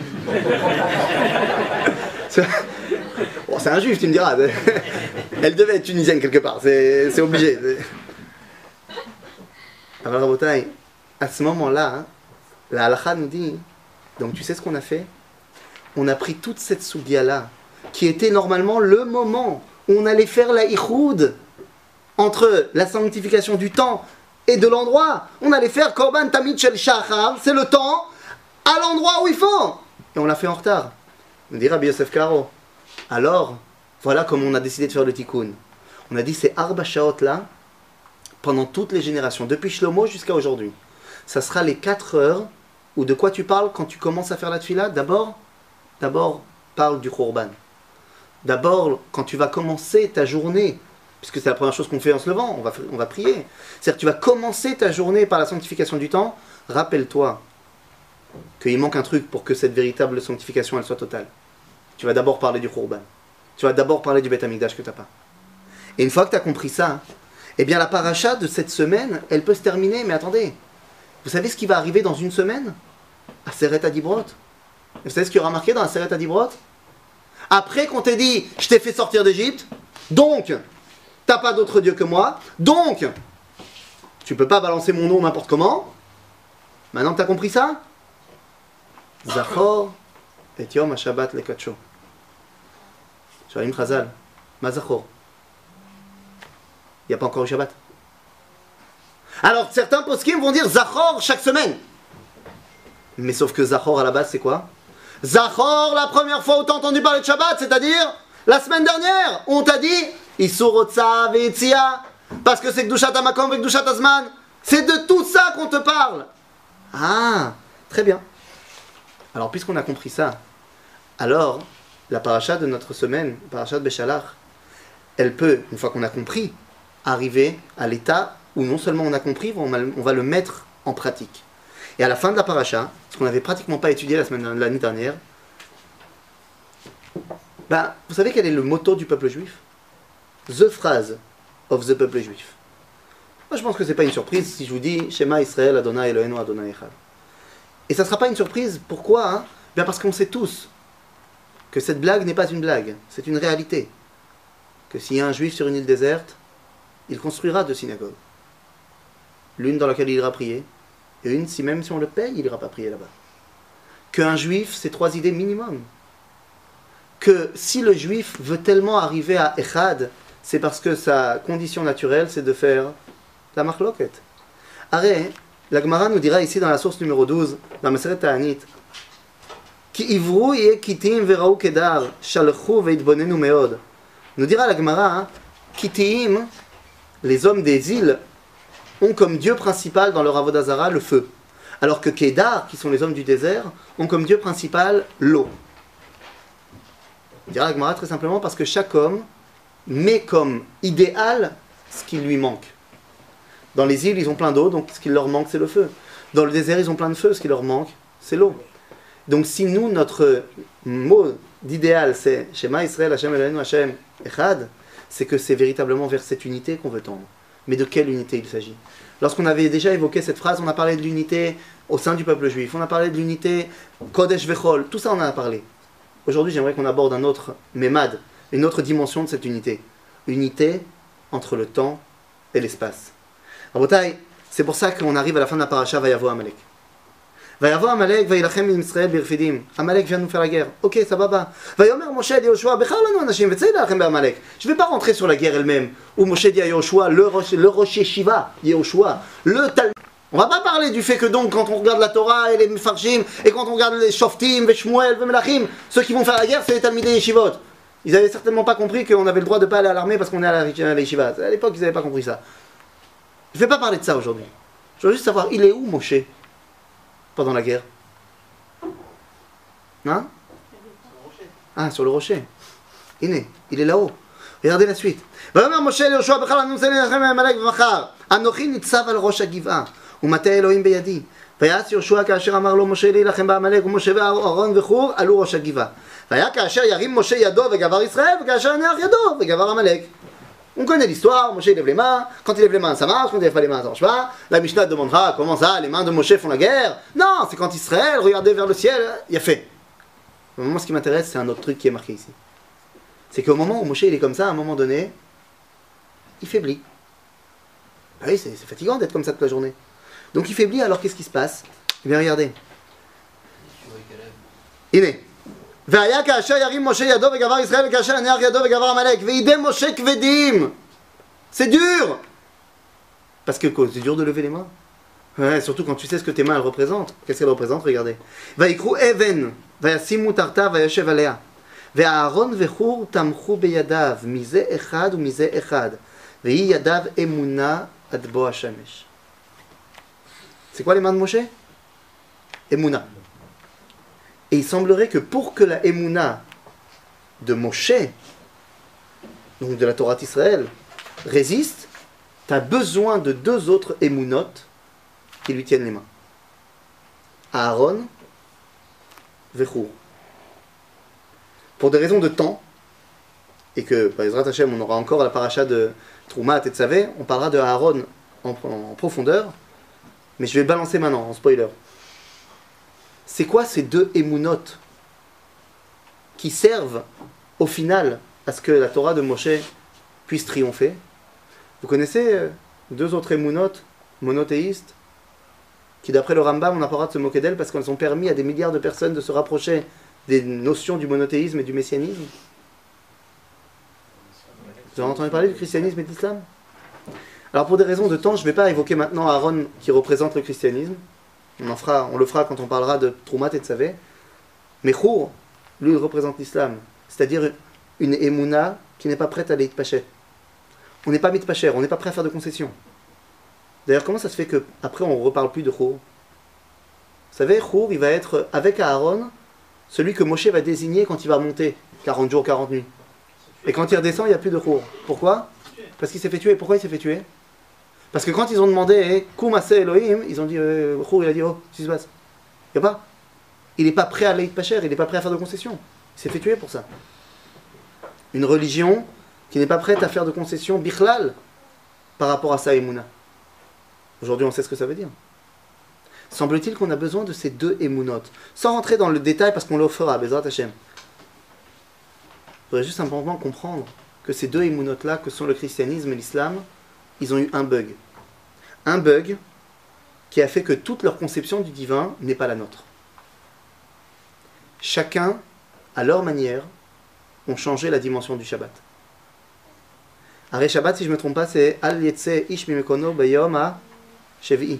Bon, c'est un juif, tu me diras. Elle devait être tunisienne quelque part, c'est obligé. Alors, Rabotai, à ce moment-là, hein, la halakha nous dit, donc tu sais ce qu'on a fait? On a pris toute cette soubia-là, qui était normalement le moment où on allait faire la ichoud entre la sanctification du temps et de l'endroit. On allait faire Korban Tamid Shel Shachar, c'est le temps, à l'endroit où il faut. Et on l'a fait en retard. On dit Rabbi Yosef Karo. Alors, voilà comment on a décidé de faire le tikkun. On a dit ces Arba Shaot là, pendant toutes les générations, depuis Shlomo jusqu'à aujourd'hui. Ça sera les 4 heures où de quoi tu parles quand tu commences à faire la tefila. D'abord, parle du Khurban. D'abord, quand tu vas commencer ta journée, puisque c'est la première chose qu'on fait en se levant, on va prier. C'est-à-dire que tu vas commencer ta journée par la sanctification du temps. Rappelle-toi qu'il manque un truc pour que cette véritable sanctification elle soit totale. Tu vas d'abord parler du Khurban. Tu vas d'abord parler du Beth Amikdash que tu n'as pas. Et une fois que tu as compris ça, eh bien la paracha de cette semaine, elle peut se terminer, mais attendez. Vous savez ce qui va arriver dans une semaine? À Seret Adibrot. Vous savez ce qu'il y aura marqué dans la Seret Adibrot? Après qu'on t'ait dit, je t'ai fait sortir d'Égypte, donc, t'as pas d'autre Dieu que moi, donc, tu peux pas balancer mon nom n'importe comment. Maintenant que t'as compris ça, Zachor et Yom HaShabbat Lekacho. Shalim Chazal, Ma Zachor. Il n'y a pas encore eu Shabbat. Alors certains poskim vont dire Zachor chaque semaine. Mais sauf que Zachor à la base c'est quoi? Zachor, la première fois où tu as entendu parler de Shabbat, c'est-à-dire la semaine dernière, on t'a dit Isur Otsa Ve'etzia, parce que c'est Kedushat HaMakom ve'Kedushat HaZman. C'est de tout ça qu'on te parle. Ah, très bien. Alors puisqu'on a compris ça, alors la paracha de notre semaine, paracha de Beshalach, elle peut, une fois qu'on a compris, arriver à l'état où non seulement on a compris, on va le mettre en pratique. Et à la fin de la paracha, ce qu'on n'avait pratiquement pas étudié l'année dernière, ben, vous savez quel est le motto du peuple juif? The phrase of the peuple juif. Moi je pense que ce n'est pas une surprise si je vous dis Shema Israël Adonai Eloheinu Adonai Echad. Et ça ne sera pas une surprise, pourquoi hein? Bien parce qu'on sait tous que cette blague n'est pas une blague, c'est une réalité. Que s'il y a un juif sur une île déserte, il construira 2 synagogues. L'une dans laquelle il ira prier, et une, même si on le paye, il n'ira pas prier là-bas. Qu'un juif, c'est 3 idées minimum. Que si le juif veut tellement arriver à Echad, c'est parce que sa condition naturelle, c'est de faire la marloquet. Arrête, la Gemara nous dira ici dans la source numéro 12, dans Maseret Ta'anit, Ki ivru ye kitim verau kedar, shalchu veitbonenu meod. Nous dira la Gemara, Kitim, les hommes des îles, ont comme Dieu principal dans leur Avodah Zara le feu. Alors que Kedar, qui sont les hommes du désert, ont comme Dieu principal l'eau. On dira la Gemara très simplement parce que chaque homme met comme idéal ce qui lui manque. Dans les îles, ils ont plein d'eau, donc ce qui leur manque, c'est le feu. Dans le désert, ils ont plein de feu, ce qui leur manque, c'est l'eau. Donc si nous, notre mot d'idéal, c'est Shema Israël, Hashem Eloheinu, Hashem Echad, c'est que c'est véritablement vers cette unité qu'on veut tendre. Mais de quelle unité il s'agit? Lorsqu'on avait déjà évoqué cette phrase, on a parlé de l'unité au sein du peuple juif, on a parlé de l'unité Kodesh Vechol, tout ça on en a parlé. Aujourd'hui, j'aimerais qu'on aborde un autre mémad, une autre dimension de cette unité. Unité entre le temps et l'espace. Rabotai, C'est pour ça qu'on arrive à la fin de la paracha, Vayavo Amalek. Vayavo Amalek, Vaylachem in Israël birfidim. Amalek vient nous faire la guerre. Ok, ça va pas. Vayomer Moshe dit Yoshua, Bechar lanu anashim, vetzei lachem be'Amalek. Je ne vais pas rentrer sur la guerre elle-même, où Moshe dit à Yoshua, le Rosh Yeshiva, Yoshua, le Talmud. On va pas parler du fait que donc, quand on regarde la Torah et les Mefarshim, et quand on regarde les Shoftim, les Shmuel, les Melachim, ceux qui vont faire la guerre, c'est les Talmidei Yeshivot. Ils avaient certainement pas compris qu'on avait le droit de pas aller à l'armée parce qu'on est à la Yeshiva. À l'époque, ils n'avaient pas compris ça. Je ne vais pas parler de ça aujourd'hui. Je veux juste savoir, il est où Moshe pendant la guerre? Hein? Ah, sur le rocher. Il est là-haut. Regardez la suite. Moshe Yoshua Bechar lanu Amalek v'machar Anochi nitzav al rosh hagiv'a ומטה אלוהים בידי. ויעש יהושע כאשר אמר לו משה להילחם בעמלק ומשה ואהרון וחור עלו ראש הגבעה. והיה כאשר ירים משה ידו וגבר ישראל וכאשר יניח ידו וגבר עמלק. On connaît l'histoire, Moshe lève les mains, quand il lève les mains ça marche, quand il lève pas les mains ça marche pas. La Mishnah demandera comment ça, les mains de Moshe font la guerre. Non, c'est quand Israël regardait vers le ciel, il a fait. Moi ce qui m'intéresse c'est un autre truc qui est marqué ici. C'est qu'au moment où Moshe il est comme ça, à un moment donné, il faiblit. Ah oui, c'est fatigant d'être comme ça toute la journée. Donc il faiblit, alors qu'est-ce qui se passe? Eh bien regardez. הנה. והיה כאשר ירים משה ידו וגבר ישראל וכאשר יניח ידו וגבר עמלק וידי משה כבדים. C'est dur. Parce que quoi, c'est dur de lever les mains. Ouais, surtout quand tu sais ce que tes mains elles représentent. Qu'est-ce qu'elles représentent? Regardez. ויקחו אבן וישימו תחתיו וישב עליה. והאהרון וחור תמכו בידיו מזה אחד ומזה אחד. והיא ידיו אמונה עד בוא השמש. C'est quoi les mains de Moshe? Emouna. Et il semblerait que pour que la Emouna de Moshe, donc de la Torah d'Israël, résiste, tu as besoin de deux autres Emounot qui lui tiennent les mains. Aaron, Vechur. Pour des raisons de temps, et que, par Ezrat Hashem, on aura encore la paracha de Troumat et Tzavé, on parlera de Aaron en profondeur, mais je vais balancer maintenant, en spoiler. C'est quoi ces deux émounotes qui servent au final à ce que la Torah de Moshe puisse triompher? Vous connaissez deux autres émounotes monothéistes qui d'après le Rambam on n'a pas le droit de se moquer d'elles parce qu'elles ont permis à des milliards de personnes de se rapprocher des notions du monothéisme et du messianisme? Vous avez entendu parler du christianisme et de l'islam? Alors pour des raisons de temps, je ne vais pas évoquer maintenant Aaron qui représente le christianisme. On le fera quand on parlera de Troumat et de Tzavé. Mais Chour, lui, il représente l'islam. C'est-à-dire une émouna qui n'est pas prête à aller Pacher. On n'est pas mitpacher, on n'est pas prêt à faire de concessions. D'ailleurs, comment ça se fait qu'après on ne reparle plus de Chour? Vous savez, Chour, il va être avec Aaron, celui que Moshe va désigner quand il va monter 40 jours, 40 nuits. Et quand il redescend, il n'y a plus de Chour. Pourquoi? Parce qu'il s'est fait tuer. Pourquoi il s'est fait tuer? Parce que quand ils ont demandé Koumase Elohim, ils ont dit Chour, il a dit oh, qu'est-ce qui se passe? Il n'y a pas. Il n'est pas prêt à aller Pacher, il n'est pas prêt à faire de concessions. Il s'est fait tuer pour ça. Une religion qui n'est pas prête à faire de concessions bichlal par rapport à sa émouna. Aujourd'hui, on sait ce que ça veut dire. Semble-t-il qu'on a besoin de ces deux émounotes. Sans rentrer dans le détail parce qu'on le fera, Bezrat Hashem. Il faudrait juste simplement comprendre que ces deux émounotes-là, que sont le christianisme et l'islam, ils ont eu un bug. Un bug qui a fait que toute leur conception du divin n'est pas la nôtre. Chacun, à leur manière, ont changé la dimension du Shabbat. Arrêt Shabbat, si je ne me trompe pas, c'est Al Yetse Ish Mimekono Bayom Ha Shevi'i.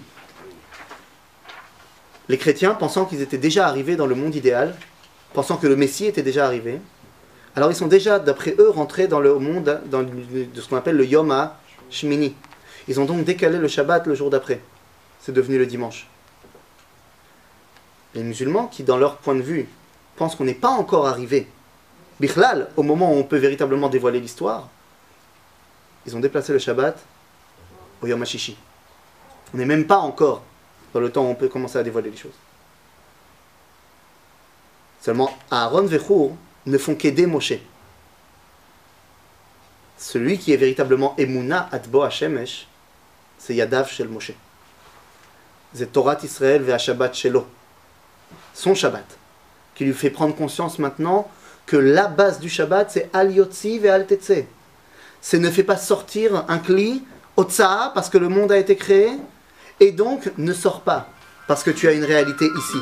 Les chrétiens, pensant qu'ils étaient déjà arrivés dans le monde idéal, pensant que le Messie était déjà arrivé, alors ils sont déjà, d'après eux, rentrés dans le monde de ce qu'on appelle le Yom HaShmini. Ils ont donc décalé le Shabbat le jour d'après. C'est devenu le dimanche. Les musulmans, qui dans leur point de vue, pensent qu'on n'est pas encore arrivé, Bichlal, au moment où on peut véritablement dévoiler l'histoire, ils ont déplacé le Shabbat au Yom HaShishi. On n'est même pas encore dans le temps où on peut commencer à dévoiler les choses. Seulement, Aaron et Chour ne font qu'aider Moshe. Celui qui est véritablement Emouna Atbo Hashemesh, c'est Yadav Shel Moshe. C'est Torah Israël ve Shabbat Shelo. Son Shabbat. Qui lui fait prendre conscience maintenant que la base du Shabbat, c'est Al Yotzi ve Al Tetse. C'est ne fait pas sortir un Kli, Otsa'a, parce que le monde a été créé, Et donc, ne sors pas, parce que tu as une réalité ici.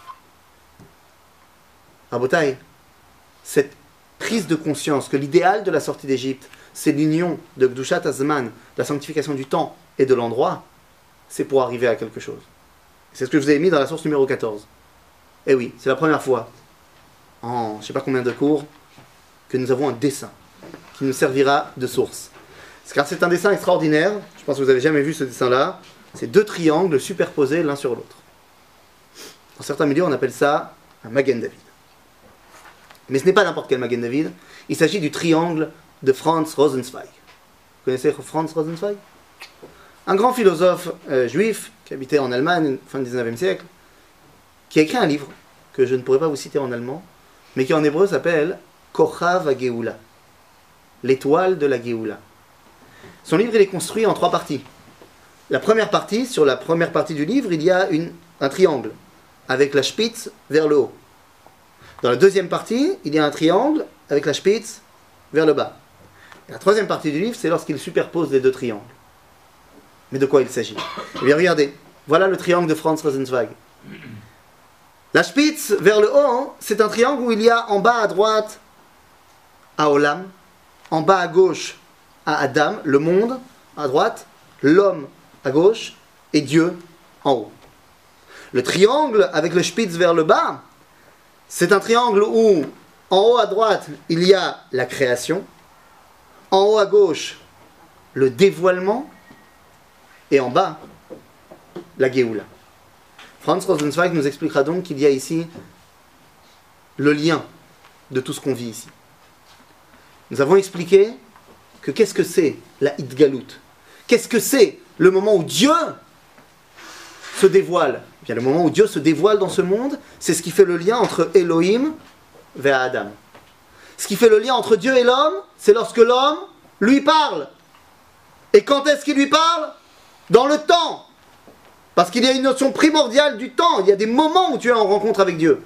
Rabotai, cette prise de conscience que l'idéal de la sortie d'Égypte, c'est l'union de Gdushat Azman, la sanctification du temps et de l'endroit, c'est pour arriver à quelque chose. C'est ce que je vous ai mis dans la source numéro 14. Et oui, c'est la première fois, en je ne sais pas combien de cours, que nous avons un dessin qui nous servira de source. Car c'est un dessin extraordinaire, je pense que vous n'avez jamais vu ce dessin-là, c'est deux triangles superposés l'un sur l'autre. Dans certains milieux, on appelle ça un Magen David. Mais ce n'est pas n'importe quel Magen David, il s'agit du triangle de Franz Rosenzweig. Vous connaissez Franz Rosenzweig? Un grand philosophe juif qui habitait en Allemagne, fin du 19e siècle, qui a écrit un livre que je ne pourrais pas vous citer en allemand, mais qui en hébreu s'appelle Kochav HaGeula, l'étoile de la Géoula. Son livre il est construit en trois parties. La première partie, sur la première partie du livre, il y a un triangle, avec la spitz vers le haut. Dans la deuxième partie, il y a un triangle avec la spitz vers le bas. Et la troisième partie du livre, c'est lorsqu'il superpose les deux triangles. Mais de quoi il s'agit? Eh bien, regardez, voilà le triangle de Franz Rosenzweig. La spitz vers le haut, c'est un triangle où il y a en bas à droite à Olam, en bas à gauche à Adam, le monde à droite, l'homme à gauche et Dieu en haut. Le triangle avec le spitz vers le bas, c'est un triangle où en haut à droite il y a la création, en haut à gauche le dévoilement et en bas la Géoula. Franz Rosenzweig nous expliquera donc qu'il y a ici le lien de tout ce qu'on vit ici. Nous avons expliqué que qu'est-ce que c'est la Hitgalut? Qu'est-ce que c'est le moment où Dieu se dévoile? Eh bien, le moment où Dieu se dévoile dans ce monde, c'est ce qui fait le lien entre Elohim et Adam. Ce qui fait le lien entre Dieu et l'homme, c'est lorsque l'homme lui parle. Et quand est-ce qu'il lui parle? Dans le temps. Parce qu'il y a une notion primordiale du temps. Il y a des moments où tu es en rencontre avec Dieu.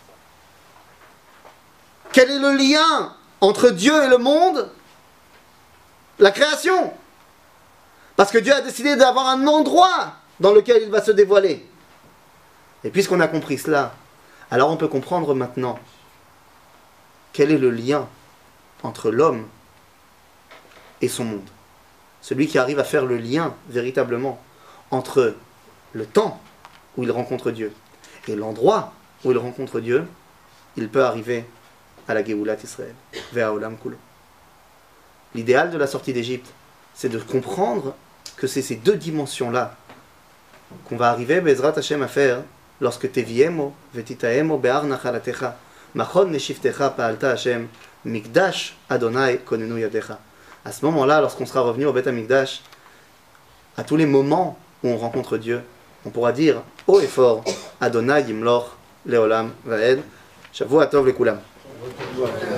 Quel est le lien entre Dieu et le monde? La création. Parce que Dieu a décidé d'avoir un endroit dans lequel il va se dévoiler. Et puisqu'on a compris cela, alors on peut comprendre maintenant quel est le lien entre l'homme et son monde. Celui qui arrive à faire le lien véritablement entre le temps où il rencontre Dieu et l'endroit où il rencontre Dieu, il peut arriver à la Géoulat Israël, vers Olam Kulo. L'idéal de la sortie d'Égypte, c'est de comprendre que c'est ces deux dimensions-là qu'on va arriver, Bezrat Hashem, à faire lorsque Teviemo, Vetitaemo, Be'ar Nachalatecha, Machon Neshiftecha, Pa'alta Hashem, Mikdash Adonai Konenu Yadecha. À ce moment-là, lorsqu'on sera revenu au Beth HaMikdash, à tous les moments où on rencontre Dieu, on pourra dire haut et fort Adonai Yimloch Leolam Vaed. Shavua Tov Lekulam.